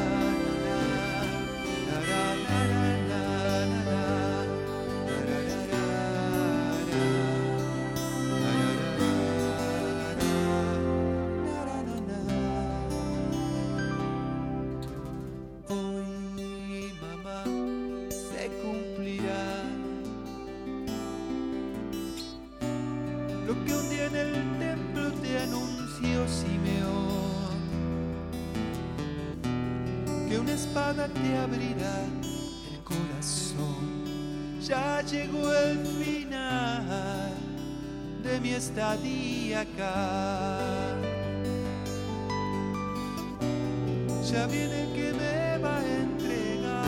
Te abrirá el corazón. Ya llegó el final de mi estadía acá. Ya viene el que me va a entregar.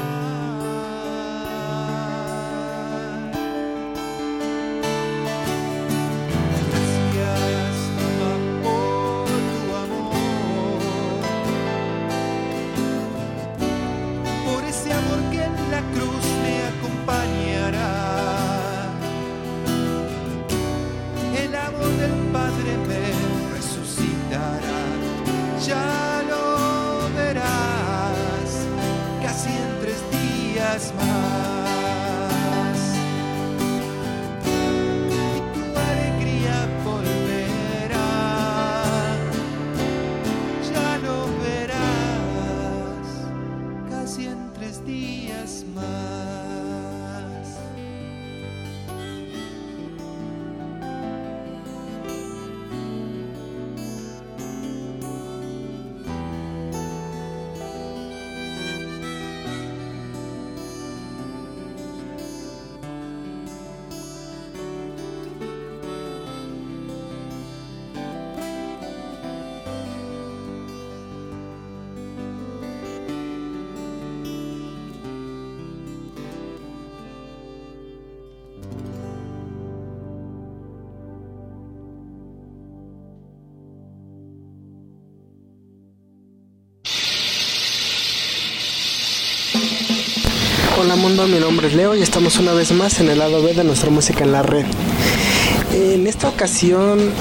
Gracias, mamá, por tu amor. Ese amor que en la cruz me acompañará, el amor del Padre me resucitará. Ya lo verás, casi en tres días más, y tu alegría volverá. Ya lo verás, casi en tres días más. Hola mundo, mi nombre es Leo y estamos una vez más en el lado B de nuestra música en la red. En esta ocasión,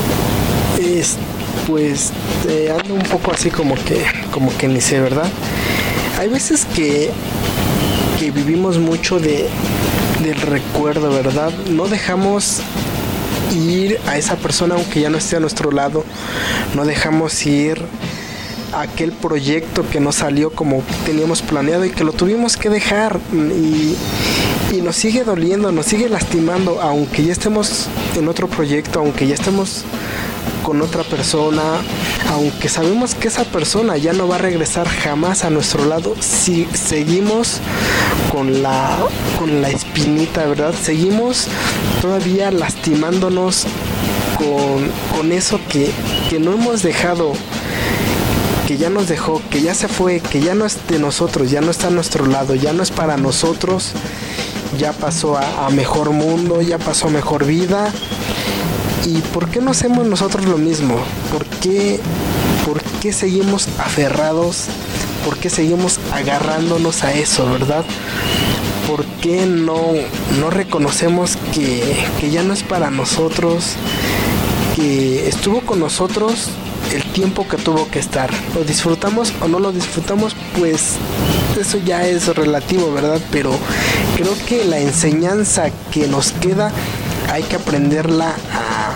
es, pues eh, ando un poco así como que, como que ni sé, ¿verdad? Hay veces que, que vivimos mucho de, del recuerdo, ¿verdad? No dejamos ir a esa persona aunque ya no esté a nuestro lado. No dejamos ir aquel proyecto que no salió como teníamos planeado y que lo tuvimos que dejar, y, y nos sigue doliendo, nos sigue lastimando, aunque ya estemos en otro proyecto, aunque ya estemos con otra persona, aunque sabemos que esa persona ya no va a regresar jamás a nuestro lado. Si seguimos con la con la espinita, ¿verdad? Seguimos todavía lastimándonos con, con eso que, que no hemos dejado, que ya nos dejó, que ya se fue, que ya no es de nosotros, ya no está a nuestro lado, ya no es para nosotros, ya pasó a, a mejor mundo, ya pasó a mejor vida. ¿Y por qué no hacemos nosotros lo mismo? ¿Por qué, por qué seguimos aferrados? ¿Por qué seguimos agarrándonos a eso, verdad? ¿por qué no, no reconocemos que, que ya no es para nosotros, que estuvo con nosotros el tiempo que tuvo que estar? ¿Lo disfrutamos o no lo disfrutamos? Pues eso ya es relativo, ¿verdad? Pero creo que la enseñanza que nos queda hay que aprenderla a,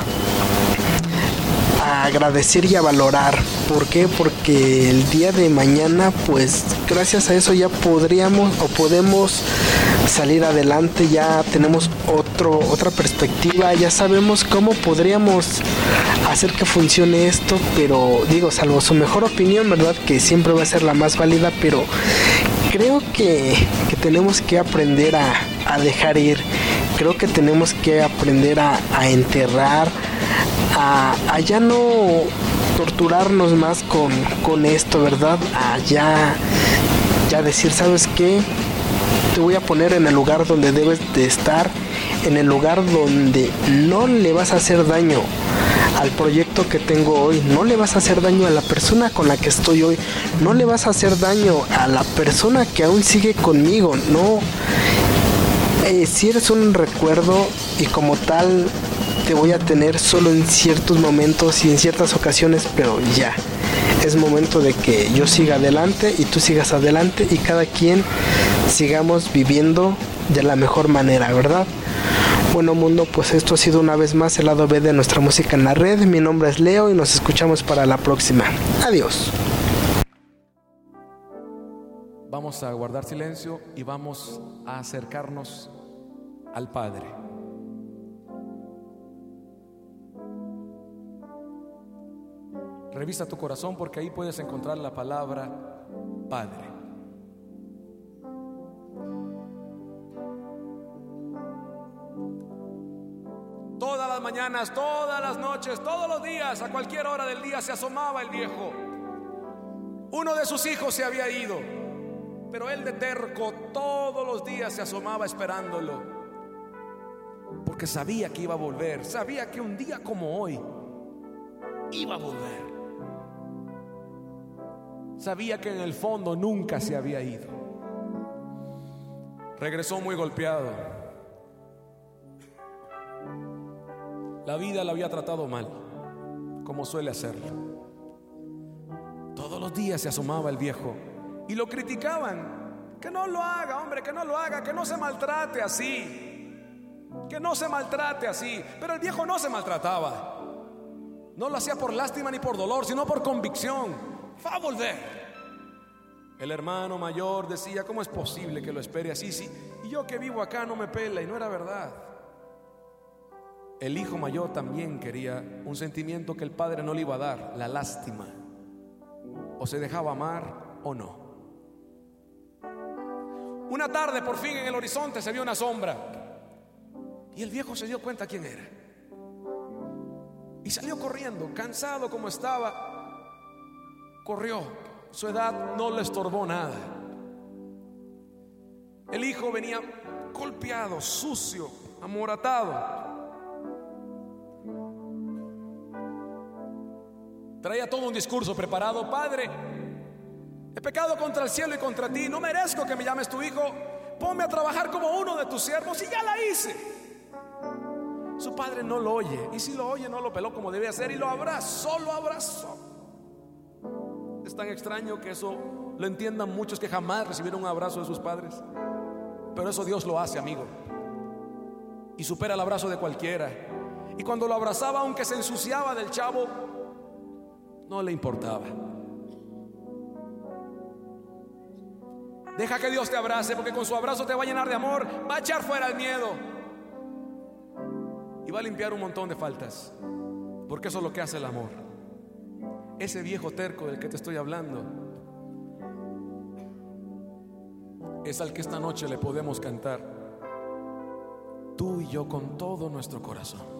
a agradecer y a valorar. ¿Por qué? Porque el día de mañana, pues gracias a eso ya podríamos o podemos salir adelante, ya tenemos otro, otra perspectiva, ya sabemos cómo podríamos hacer que funcione esto, pero digo, salvo su mejor opinión, ¿verdad? Que siempre va a ser la más válida, pero creo que, que tenemos que aprender a, a dejar ir, creo que tenemos que aprender a, a enterrar, a, a ya no torturarnos más con, con esto, ¿verdad? A ya, ya decir, ¿sabes qué? Te voy a poner en el lugar donde debes de estar, en el lugar donde no le vas a hacer daño al proyecto que tengo hoy, no le vas a hacer daño a la persona con la que estoy hoy, no le vas a hacer daño a la persona que aún sigue conmigo, no. Eh, si eres un recuerdo y como tal te voy a tener solo en ciertos momentos y en ciertas ocasiones, pero ya, es momento de que yo siga adelante y tú sigas adelante y cada quien sigamos viviendo de la mejor manera, ¿verdad? Bueno, mundo, pues esto ha sido una vez más el lado B de nuestra música en la red. Mi nombre es Leo y nos escuchamos para la próxima. Adiós. Vamos a guardar silencio y vamos a acercarnos al Padre. Revisa tu corazón porque ahí puedes encontrar la palabra Padre. Todas las mañanas, todas las noches, todos los días, a cualquier hora del día se asomaba el viejo. Uno de sus hijos se había ido, pero él de terco todos los días se asomaba esperándolo, porque sabía que iba a volver, sabía que un día como hoy iba a volver. Sabía que en el fondo nunca se había ido. Regresó muy golpeado. La vida lo había tratado mal, como suele hacerlo. Todos los días se asomaba el viejo y lo criticaban. Que no lo haga, hombre, que no lo haga, que no se maltrate así, que no se maltrate así. Pero el viejo no se maltrataba. No lo hacía por lástima ni por dolor, sino por convicción. Va a volver. El hermano mayor decía, ¿cómo es posible que lo espere así? Sí, y yo que vivo acá no me pela, y no era verdad. El hijo mayor también quería un sentimiento que el padre no le iba a dar, la lástima. O se dejaba amar o no. Una tarde por fin en el horizonte se vio una sombra y el viejo se dio cuenta quién era y salió corriendo, cansado como estaba. Corrió, su edad no le estorbó nada. El hijo venía golpeado, sucio, amoratado. Traía todo un discurso preparado. Padre, he pecado contra el cielo y contra ti, no merezco que me llames tu hijo. Ponme a trabajar como uno de tus siervos. Y ya la hice. Su padre no lo oye, y si lo oye no lo peló como debía ser, y lo abrazó, lo abrazó. Es tan extraño que eso lo entiendan muchos que jamás recibieron un abrazo de sus padres, pero eso Dios lo hace, amigo, y supera el abrazo de cualquiera. Y cuando lo abrazaba, aunque se ensuciaba del chavo, no le importaba. Deja que Dios te abrace, porque con su abrazo te va a llenar de amor, va a echar fuera el miedo y va a limpiar un montón de faltas, porque eso es lo que hace el amor. Ese viejo terco del que te estoy hablando es al que esta noche le podemos cantar, tú y yo, con todo nuestro corazón.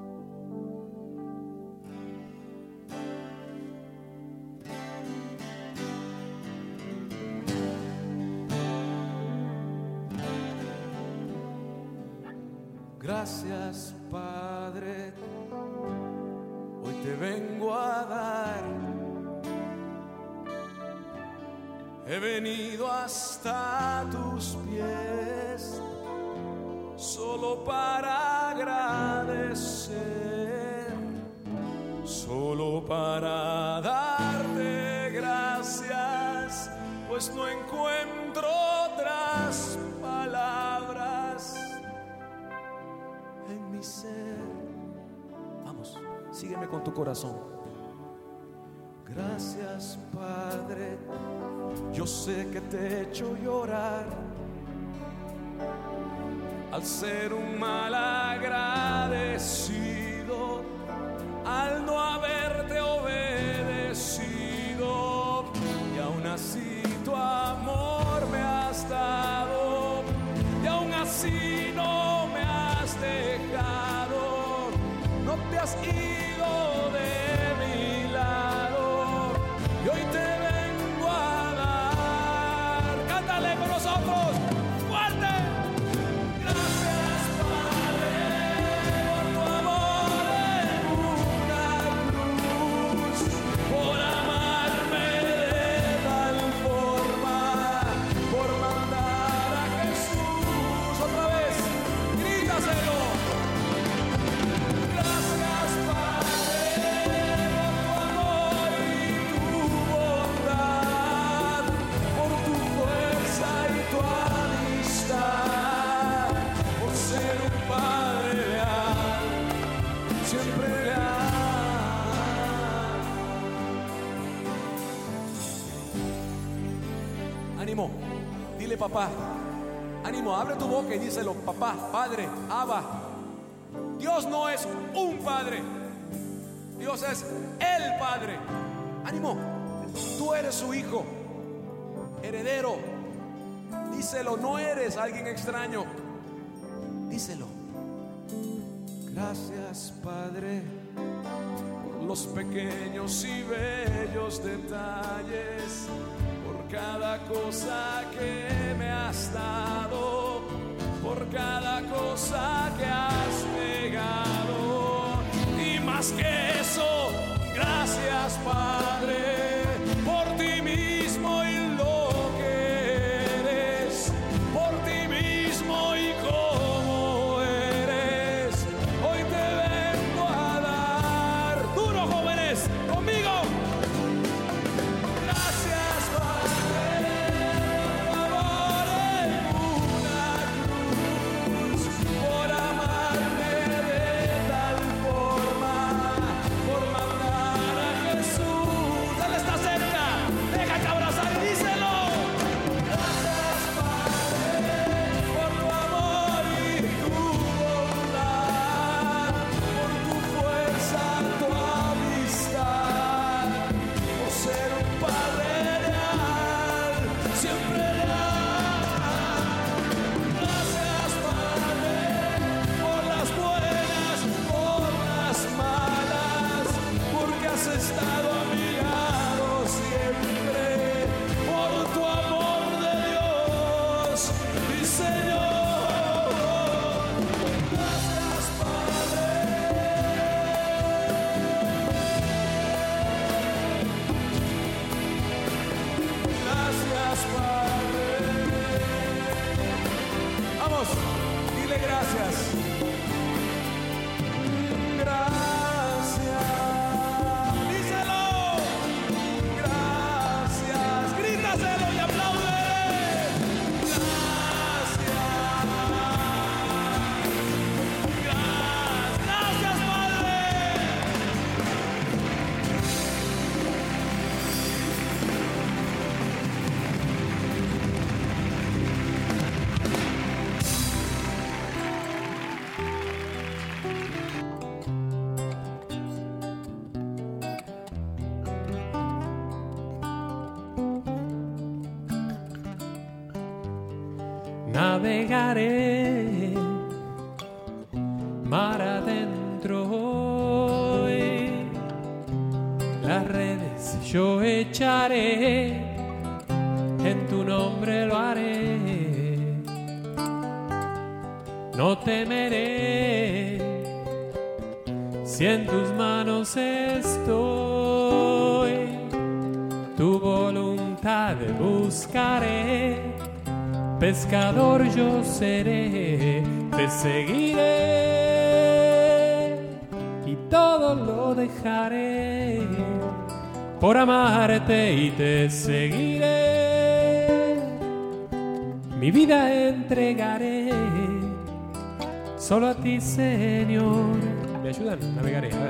Gracias, Padre, hoy te vengo a dar he venido hasta tus pies solo para agradecer, solo para darte gracias, pues no encuentro otras palabras en mi ser. Vamos, sígueme con tu corazón. Gracias, Padre, yo sé que te he hecho llorar al ser un mal agradecido, al no haberte obedecido, y aún así tu amor me has dado, y aún así no me has dejado, no te has ido de mi lado, y hoy te vengo a dar. Cántale con nosotros, fuerte. Gracias, Padre, por tu amor en una cruz, por amarme de tal forma, por mandar a Jesús. Otra vez, grítaselo. Gracias, Padre, por tu amor y tu bondad, por tu fuerza y tu amistad, por ser un Padre leal, siempre leal. Ánimo, dile papá. Ánimo, abre tu boca y díselo, papá, Padre, Abba. Dios no es un padre, Dios es el Padre. Ánimo, tú eres su hijo, heredero. Díselo, no eres alguien extraño. Díselo. Gracias, Padre, por los pequeños y bellos detalles, por cada cosa que me has dado, por cada cosa que has negado, y más que eso, gracias, Padre, por ti mismo y lo que eres, por ti mismo y cómo eres. Hoy te vengo a dar, duro, jóvenes, conmigo. Gracias, Padre, por amor en una cruz, por amarme de tal forma, por mandar a Jesús. Él está cerca, déjate abrazar y díselo. Gracias, Padre, por tu amor y tu bondad, por tu fuerza, tu amistad, por ser un Padre leal, siempre leal. Gracias, Padre, por las buenas, por las malas, porque has estado a mi lado siempre, por tu amor de Dios, mi Señor. Gracias, Padre. Gracias, Padre. Vamos, dile gracias. Gracias. Díselo. Gracias. Grítaselo y aplaude. Gracias. Gracias, Padre. Navegaré mar adentro hoy, las redes yo echaré, en tu nombre lo haré. No temeré si en tus manos estoy, tu voluntad voluntad buscaré, pescador yo seré, te seguiré y todo lo dejaré por amarte y te seguiré. Mi vida entregaré solo a ti, Señor. ¿Me ayudan? Navegaré, a ver,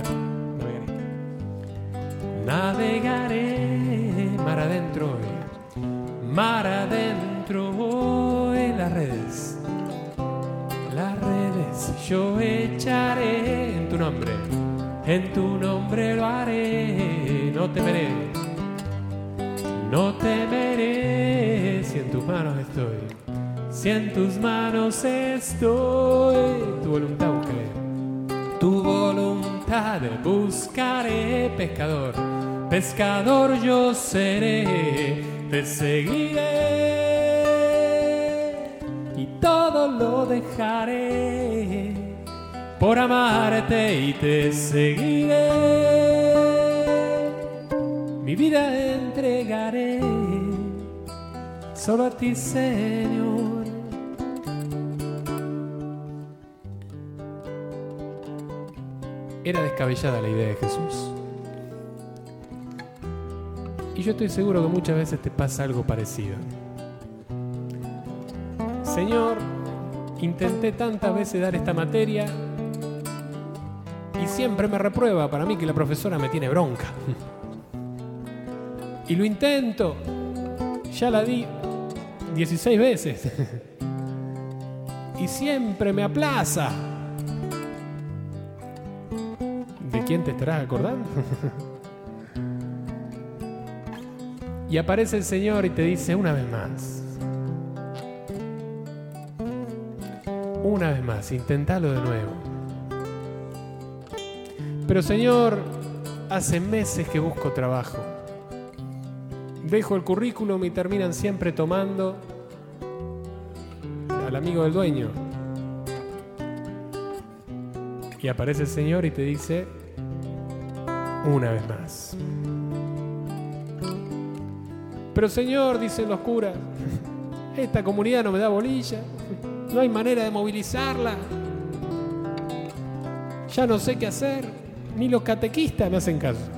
navegaré. Navegaré mar adentro hoy, mar adentro hoy, las redes, las redes yo echaré en tu nombre, en tu nombre lo haré, no temeré, no temeré, si en tus manos estoy, si en tus manos estoy, tu voluntad buscaré, tu voluntad buscaré, pescador, pescador yo seré, te seguiré y todo lo dejaré por amarte y te seguiré. Mi vida entregaré solo a ti, Señor. Era descabellada la idea de Jesús. Y yo estoy seguro que muchas veces te pasa algo parecido. Señor, intenté tantas veces dar esta materia y siempre me reprueba. Para mí que la profesora me tiene bronca. Y lo intento. Ya la di dieciséis veces. Y siempre me aplaza. ¿De quién te estarás acordando? Y aparece el Señor y te dice una vez más. Una vez más, intentalo de nuevo. Pero Señor, hace meses que busco trabajo. Dejo el currículum y terminan siempre tomando al amigo del dueño. Y aparece el Señor y te dice una vez más. Pero Señor, dicen los curas, esta comunidad no me da bolilla, no hay manera de movilizarla, ya no sé qué hacer, ni los catequistas me hacen caso.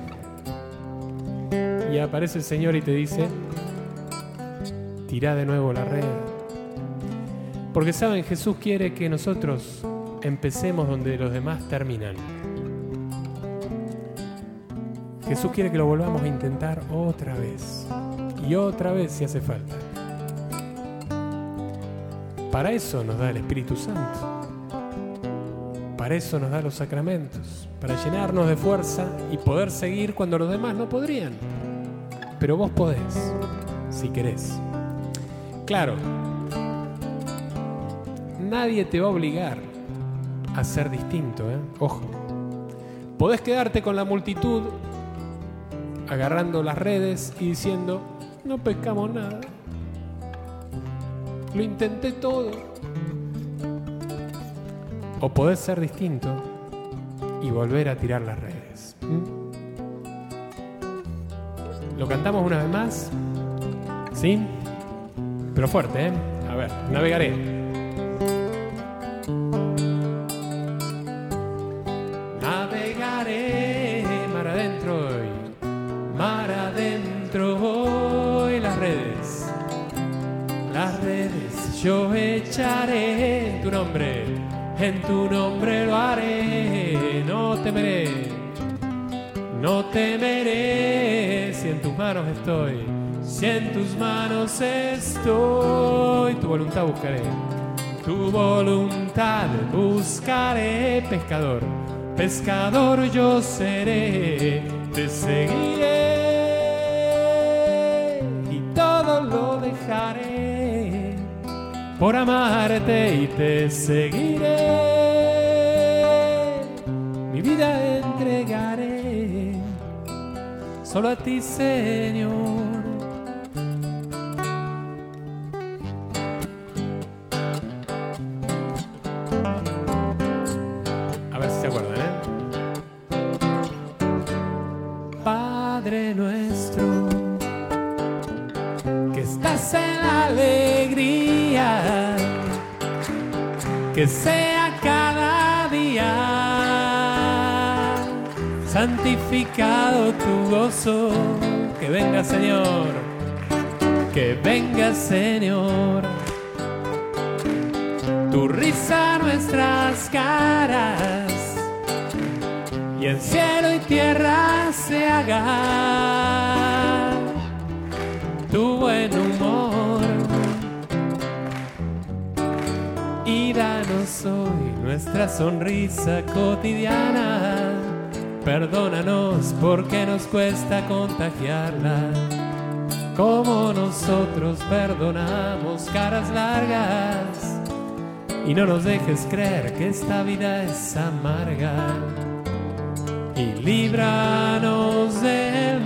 Y aparece el Señor y te dice, tirá de nuevo la red. Porque saben, Jesús quiere que nosotros empecemos donde los demás terminan. Jesús quiere que lo volvamos a intentar otra vez. Y otra vez si hace falta. Para eso nos da el Espíritu Santo. Para eso nos da los sacramentos. Para llenarnos de fuerza y poder seguir cuando los demás no podrían. Pero vos podés, si querés. Claro, nadie te va a obligar a ser distinto, ¿eh? Ojo. Podés quedarte con la multitud agarrando las redes y diciendo, no pescamos nada. Lo intenté todo. O podés ser distinto y volver a tirar las redes. ¿Mm? ¿Lo cantamos una vez más? ¿Sí? Pero fuerte, ¿eh? A ver, navegaré. Navegaré mar adentro hoy, mar adentro hoy, las redes, las redes yo echaré en tu nombre, en tu nombre lo haré, no temeré, no temeré, si en tus manos estoy, si en tus manos estoy, tu voluntad buscaré, tu voluntad buscaré, pescador, pescador yo seré, te seguiré y todo lo dejaré por amarte y te seguiré, mi vida entregaré solo a ti, Señor. A ver si se acuerdan, ¿eh? Padre nuestro estás en la alegría, que sea cada día santificado tu gozo. Que venga, Señor, que venga, Señor, tu risa a nuestras caras, y en cielo y tierra se haga tu buen humor. Y danos hoy nuestra sonrisa cotidiana, perdónanos porque nos cuesta contagiarla, como nosotros perdonamos caras largas. Y no nos dejes creer que esta vida es amarga, y líbranos del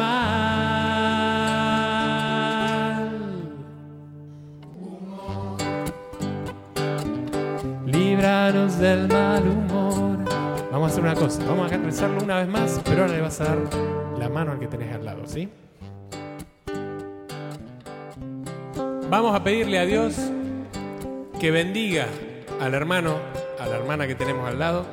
mal. Líbranos del mal humor. Vamos a hacer una cosa, vamos a rezarlo una vez más, pero ahora le vas a dar la mano al que tenés al lado, ¿sí? Vamos a pedirle a Dios que bendiga al hermano, a la hermana que tenemos al lado,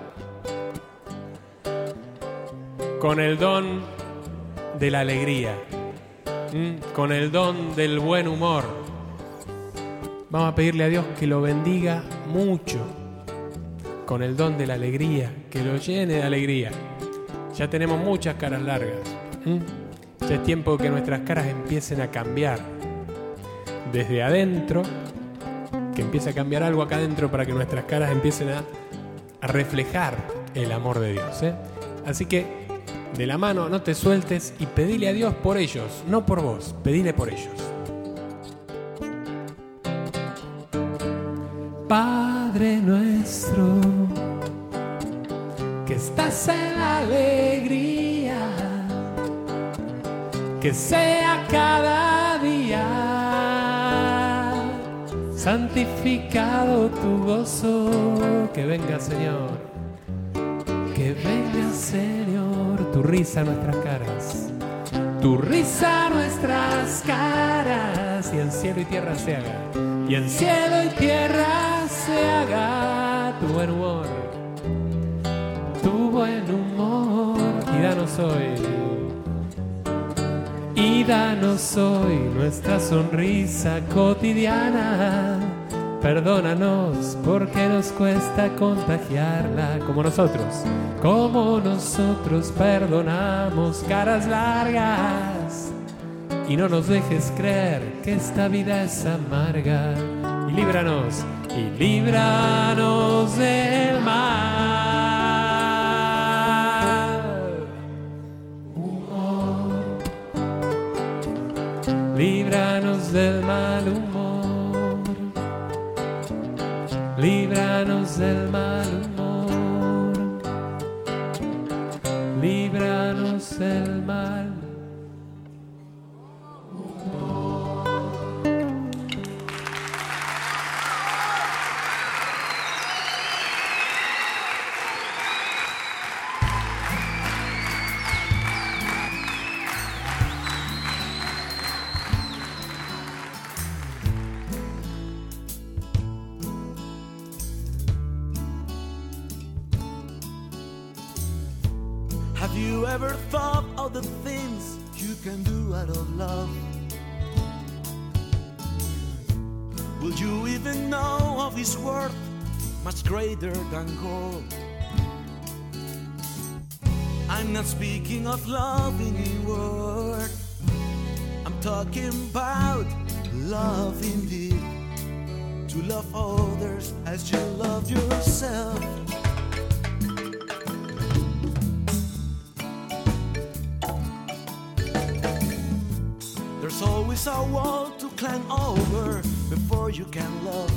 con el don de la alegría, ¿m? con el don del buen humor. Vamos a pedirle a Dios que lo bendiga mucho, con el don de la alegría, que lo llene de alegría. Ya tenemos muchas caras largas, ¿m? Ya es tiempo que nuestras caras empiecen a cambiar desde adentro, que empiece a cambiar algo acá adentro para que nuestras caras empiecen a, a reflejar el amor de Dios, ¿eh? Así que de la mano no te sueltes y pedile a Dios por ellos, no por vos, pedile por ellos. Padre nuestro, que estás en la alegría, que sea cada día santificado tu gozo. Que venga, Señor, que venga, Señor, tu risa a nuestras caras, tu risa a nuestras caras, y en cielo y tierra se haga, y en cielo y tierra se haga tu buen humor, tu buen humor. Y danos hoy, y danos hoy nuestra sonrisa cotidiana, perdónanos porque nos cuesta contagiarla, como nosotros, como nosotros perdonamos caras largas. Y no nos dejes creer que esta vida es amarga, y líbranos, y líbranos del mal. Humor. Líbranos del mal humor, líbranos del mal humor, líbranos del mal humor. Have you ever thought of the things you can do out of love? Will you even know of his worth, much greater than gold? I'm not speaking of loving in word, I'm talking about love indeed. To love others as you love yourself. There's always a wall to climb over before you can love.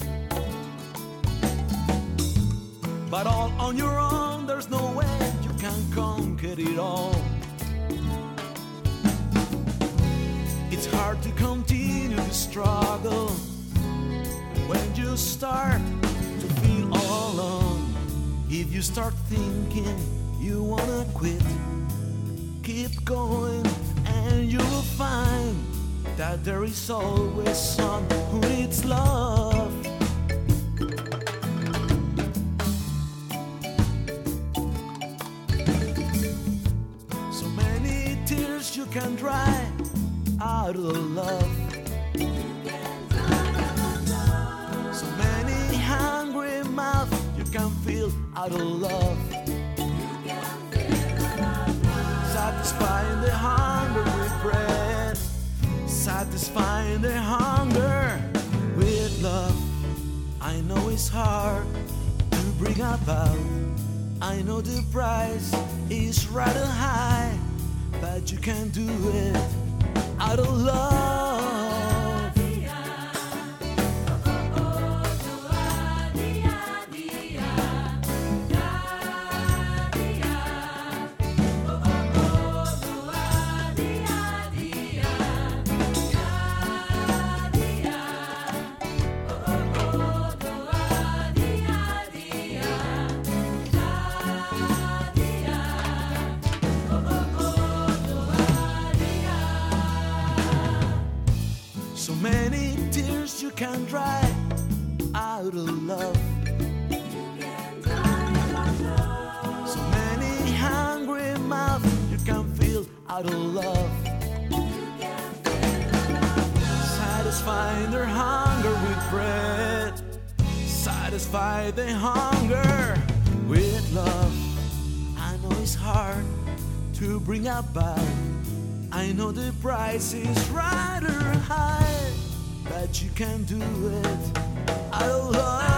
But all on your own, there's no way you can conquer it all. It's hard to continue to struggle when you start to feel all alone. If you start thinking you wanna quit, keep going and you will find that there is always someone who needs love. So many tears you can dry out of love. So many hungry mouths you can feel out of love. Satisfying the hunger with bread, satisfying the hunger with love. I know it's hard to bring about. I know the price is rather high, but you can do it out of love. Can dry out of love. So many hungry mouths you can feel out of love. Satisfying their hunger with bread, satisfy their hunger with love. I know it's hard to bring about. I know the price is rather high, but you can do it out of love.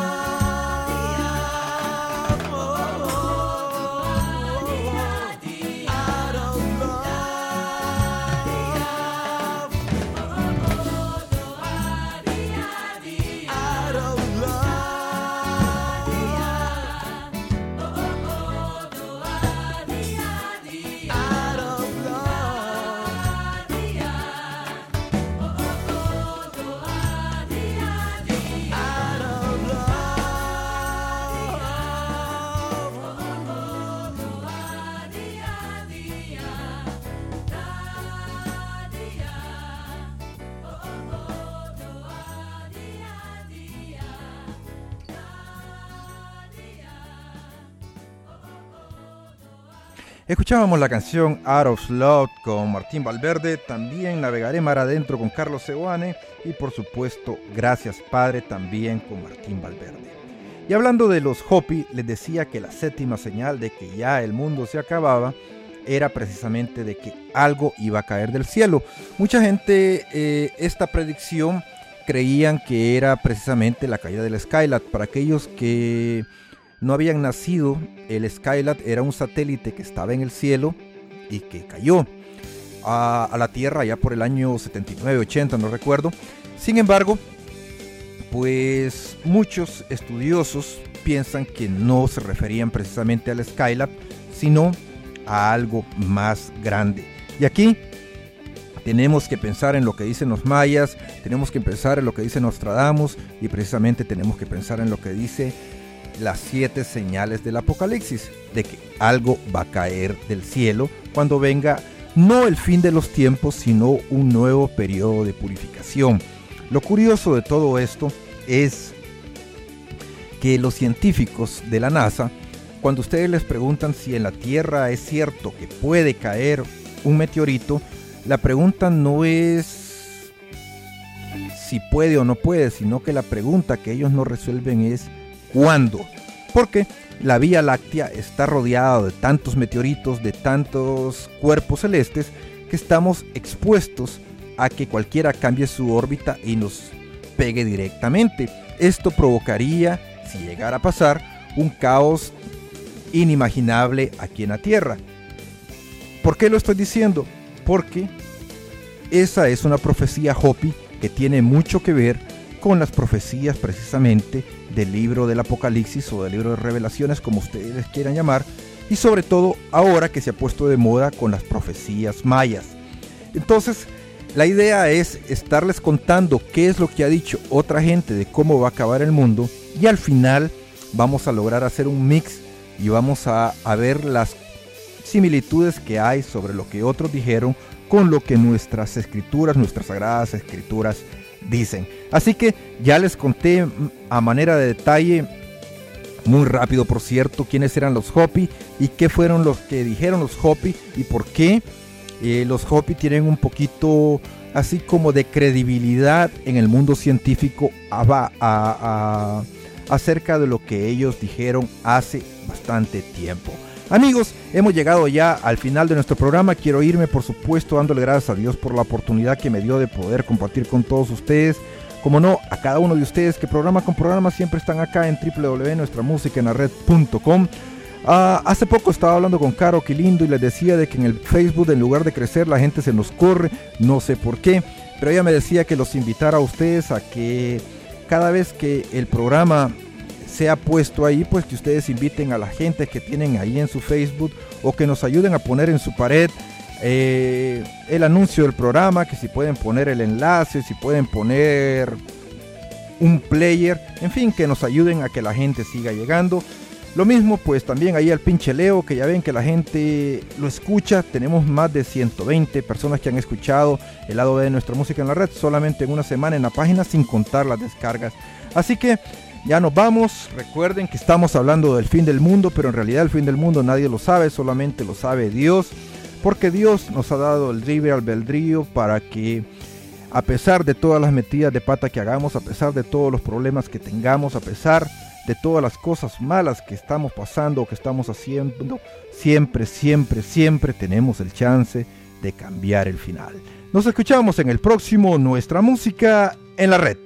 Escuchábamos la canción Out of Love con Martín Valverde, también Navegaré mar adentro con Carlos Seoane y por supuesto Gracias Padre también con Martín Valverde. Y hablando de los Hopi, les decía que la séptima señal de que ya el mundo se acababa era precisamente de que algo iba a caer del cielo. Mucha gente eh, esta predicción creían que era precisamente la caída del Skylab. Para aquellos que no habían nacido, el Skylab era un satélite que estaba en el cielo y que cayó a, a la Tierra ya por el año setenta y nueve, ochenta, no recuerdo. Sin embargo, pues muchos estudiosos piensan que no se referían precisamente al Skylab, sino a algo más grande. Y aquí tenemos que pensar en lo que dicen los mayas, tenemos que pensar en lo que dice Nostradamus y precisamente tenemos que pensar en lo que dice las siete señales del Apocalipsis, de que algo va a caer del cielo cuando venga no el fin de los tiempos, sino un nuevo periodo de purificación. Lo curioso de todo esto es que los científicos de la NASA, cuando ustedes les preguntan si en la Tierra es cierto que puede caer un meteorito, la pregunta no es si puede o no puede, sino que la pregunta que ellos no resuelven es ¿cuándo? Porque la Vía Láctea está rodeada de tantos meteoritos, de tantos cuerpos celestes, que estamos expuestos a que cualquiera cambie su órbita y nos pegue directamente. Esto provocaría, si llegara a pasar, un caos inimaginable aquí en la Tierra. ¿Por qué lo estoy diciendo? Porque esa es una profecía Hopi que tiene mucho que ver con las profecías precisamente del libro del Apocalipsis o del libro de Revelaciones, como ustedes les quieran llamar, y sobre todo ahora que se ha puesto de moda con las profecías mayas. Entonces, la idea es estarles contando qué es lo que ha dicho otra gente de cómo va a acabar el mundo, y al final vamos a lograr hacer un mix y vamos a, a ver las similitudes que hay sobre lo que otros dijeron con lo que nuestras escrituras, nuestras sagradas escrituras dicen. Así que ya les conté a manera de detalle, muy rápido por cierto, quiénes eran los Hopi y qué fueron los que dijeron los Hopi y por qué eh, los Hopi tienen un poquito así como de credibilidad en el mundo científico a, a, a, acerca de lo que ellos dijeron hace bastante tiempo. Amigos, hemos llegado ya al final de nuestro programa. Quiero irme, por supuesto, dándole gracias a Dios por la oportunidad que me dio de poder compartir con todos ustedes. Como no, a cada uno de ustedes que programa con programa siempre están acá en doble u doble u doble u punto nuestra música en la red punto com. Uh, hace poco estaba hablando con Caro Quilindo y les decía de que en el Facebook, en lugar de crecer, la gente se nos corre, no sé por qué, pero ella me decía que los invitara a ustedes a que cada vez que el programa sea puesto ahí, pues que ustedes inviten a la gente que tienen ahí en su Facebook o que nos ayuden a poner en su pared eh, el anuncio del programa, que si pueden poner el enlace, si pueden poner un player, en fin, que nos ayuden a que la gente siga llegando. Lo mismo pues también ahí al pinche Leo, que ya ven que la gente lo escucha. Tenemos más de ciento veinte personas que han escuchado el lado B de nuestra música en la red solamente en una semana en la página, sin contar las descargas. Así que ya nos vamos. Recuerden que estamos hablando del fin del mundo, pero en realidad el fin del mundo nadie lo sabe, solamente lo sabe Dios, porque Dios nos ha dado el libre albedrío para que, a pesar de todas las metidas de pata que hagamos, a pesar de todos los problemas que tengamos, a pesar de todas las cosas malas que estamos pasando o que estamos haciendo, siempre, siempre, siempre tenemos el chance de cambiar el final. Nos escuchamos en el próximo Nuestra Música en la Red.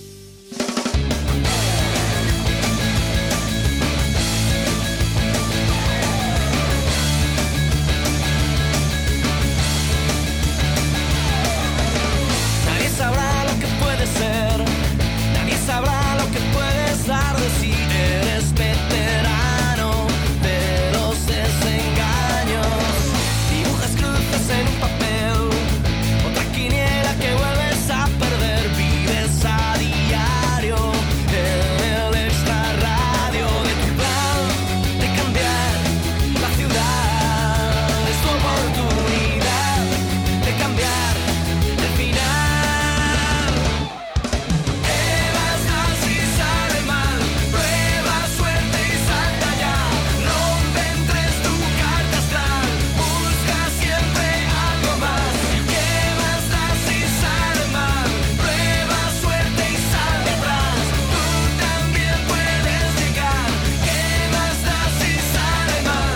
Nadie sabrá lo que puede ser, nadie sabrá lo que puedes dar de si eres veterano de los desengaños. Dibujas cruces en un papel, otra quiniela que vuelves a perder. Vives a diario en el extra radio de tu plan de cambiar la ciudad. Es tu oportunidad de cambiar el final. ¿Qué más da si sale mal? Prueba suerte y salta ya. Rompe en tres tu carta astral, busca siempre algo más. ¿Qué más da si sale mal? Prueba suerte y sal de atrás. Tú también puedes llegar. ¿Qué más da si sale mal?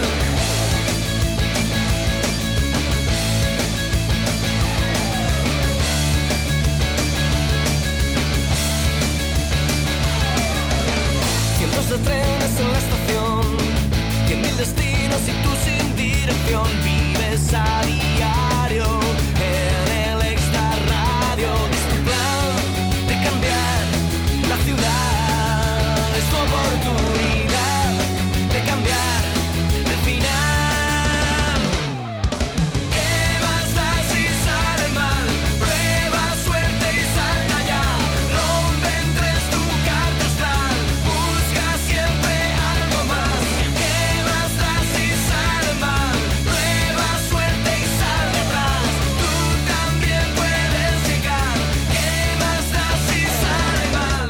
Cientos de trenes en la estación, cien mil destinos y tú sin dirección. Vives a diario en el extra radio. Es tu plan de cambiar la ciudad. Es tu oportunidad de cambiar el final. ¿Qué más da si sale mal? Prueba suerte y salta ya. Rompe en tres tu carta astral, busca siempre algo más. ¿Qué más da si sale mal? Prueba suerte y sal de atrás. Tú también puedes llegar. ¿Qué más da si sale mal?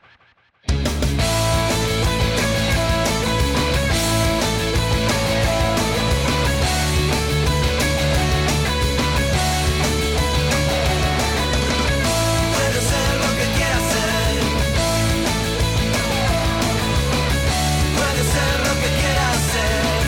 Puedes ser lo que quieras ser. Puedes ser lo que quieras ser.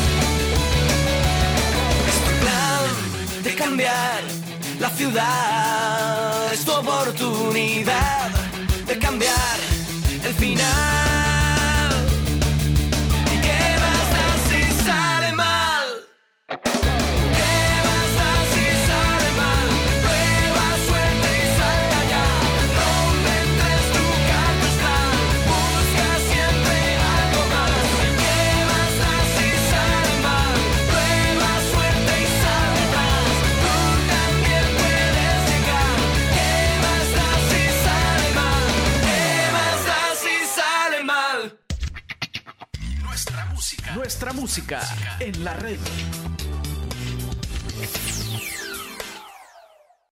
Es tu plan de cambiar la ciudad. Es tu oportunidad de cambiar el final. ¿Y qué más da si sale mal? ¿Qué más da si sale mal? Prueba suerte y salta ya. Rompe en tres tu carta astral, busca siempre algo más. ¿Qué más da si sale mal? Prueba suerte y sal de atrás. Tú también puedes llegar. ¿Qué más da si sale mal? ¿Qué más da si sale mal? Nuestra música. Nuestra música en la red.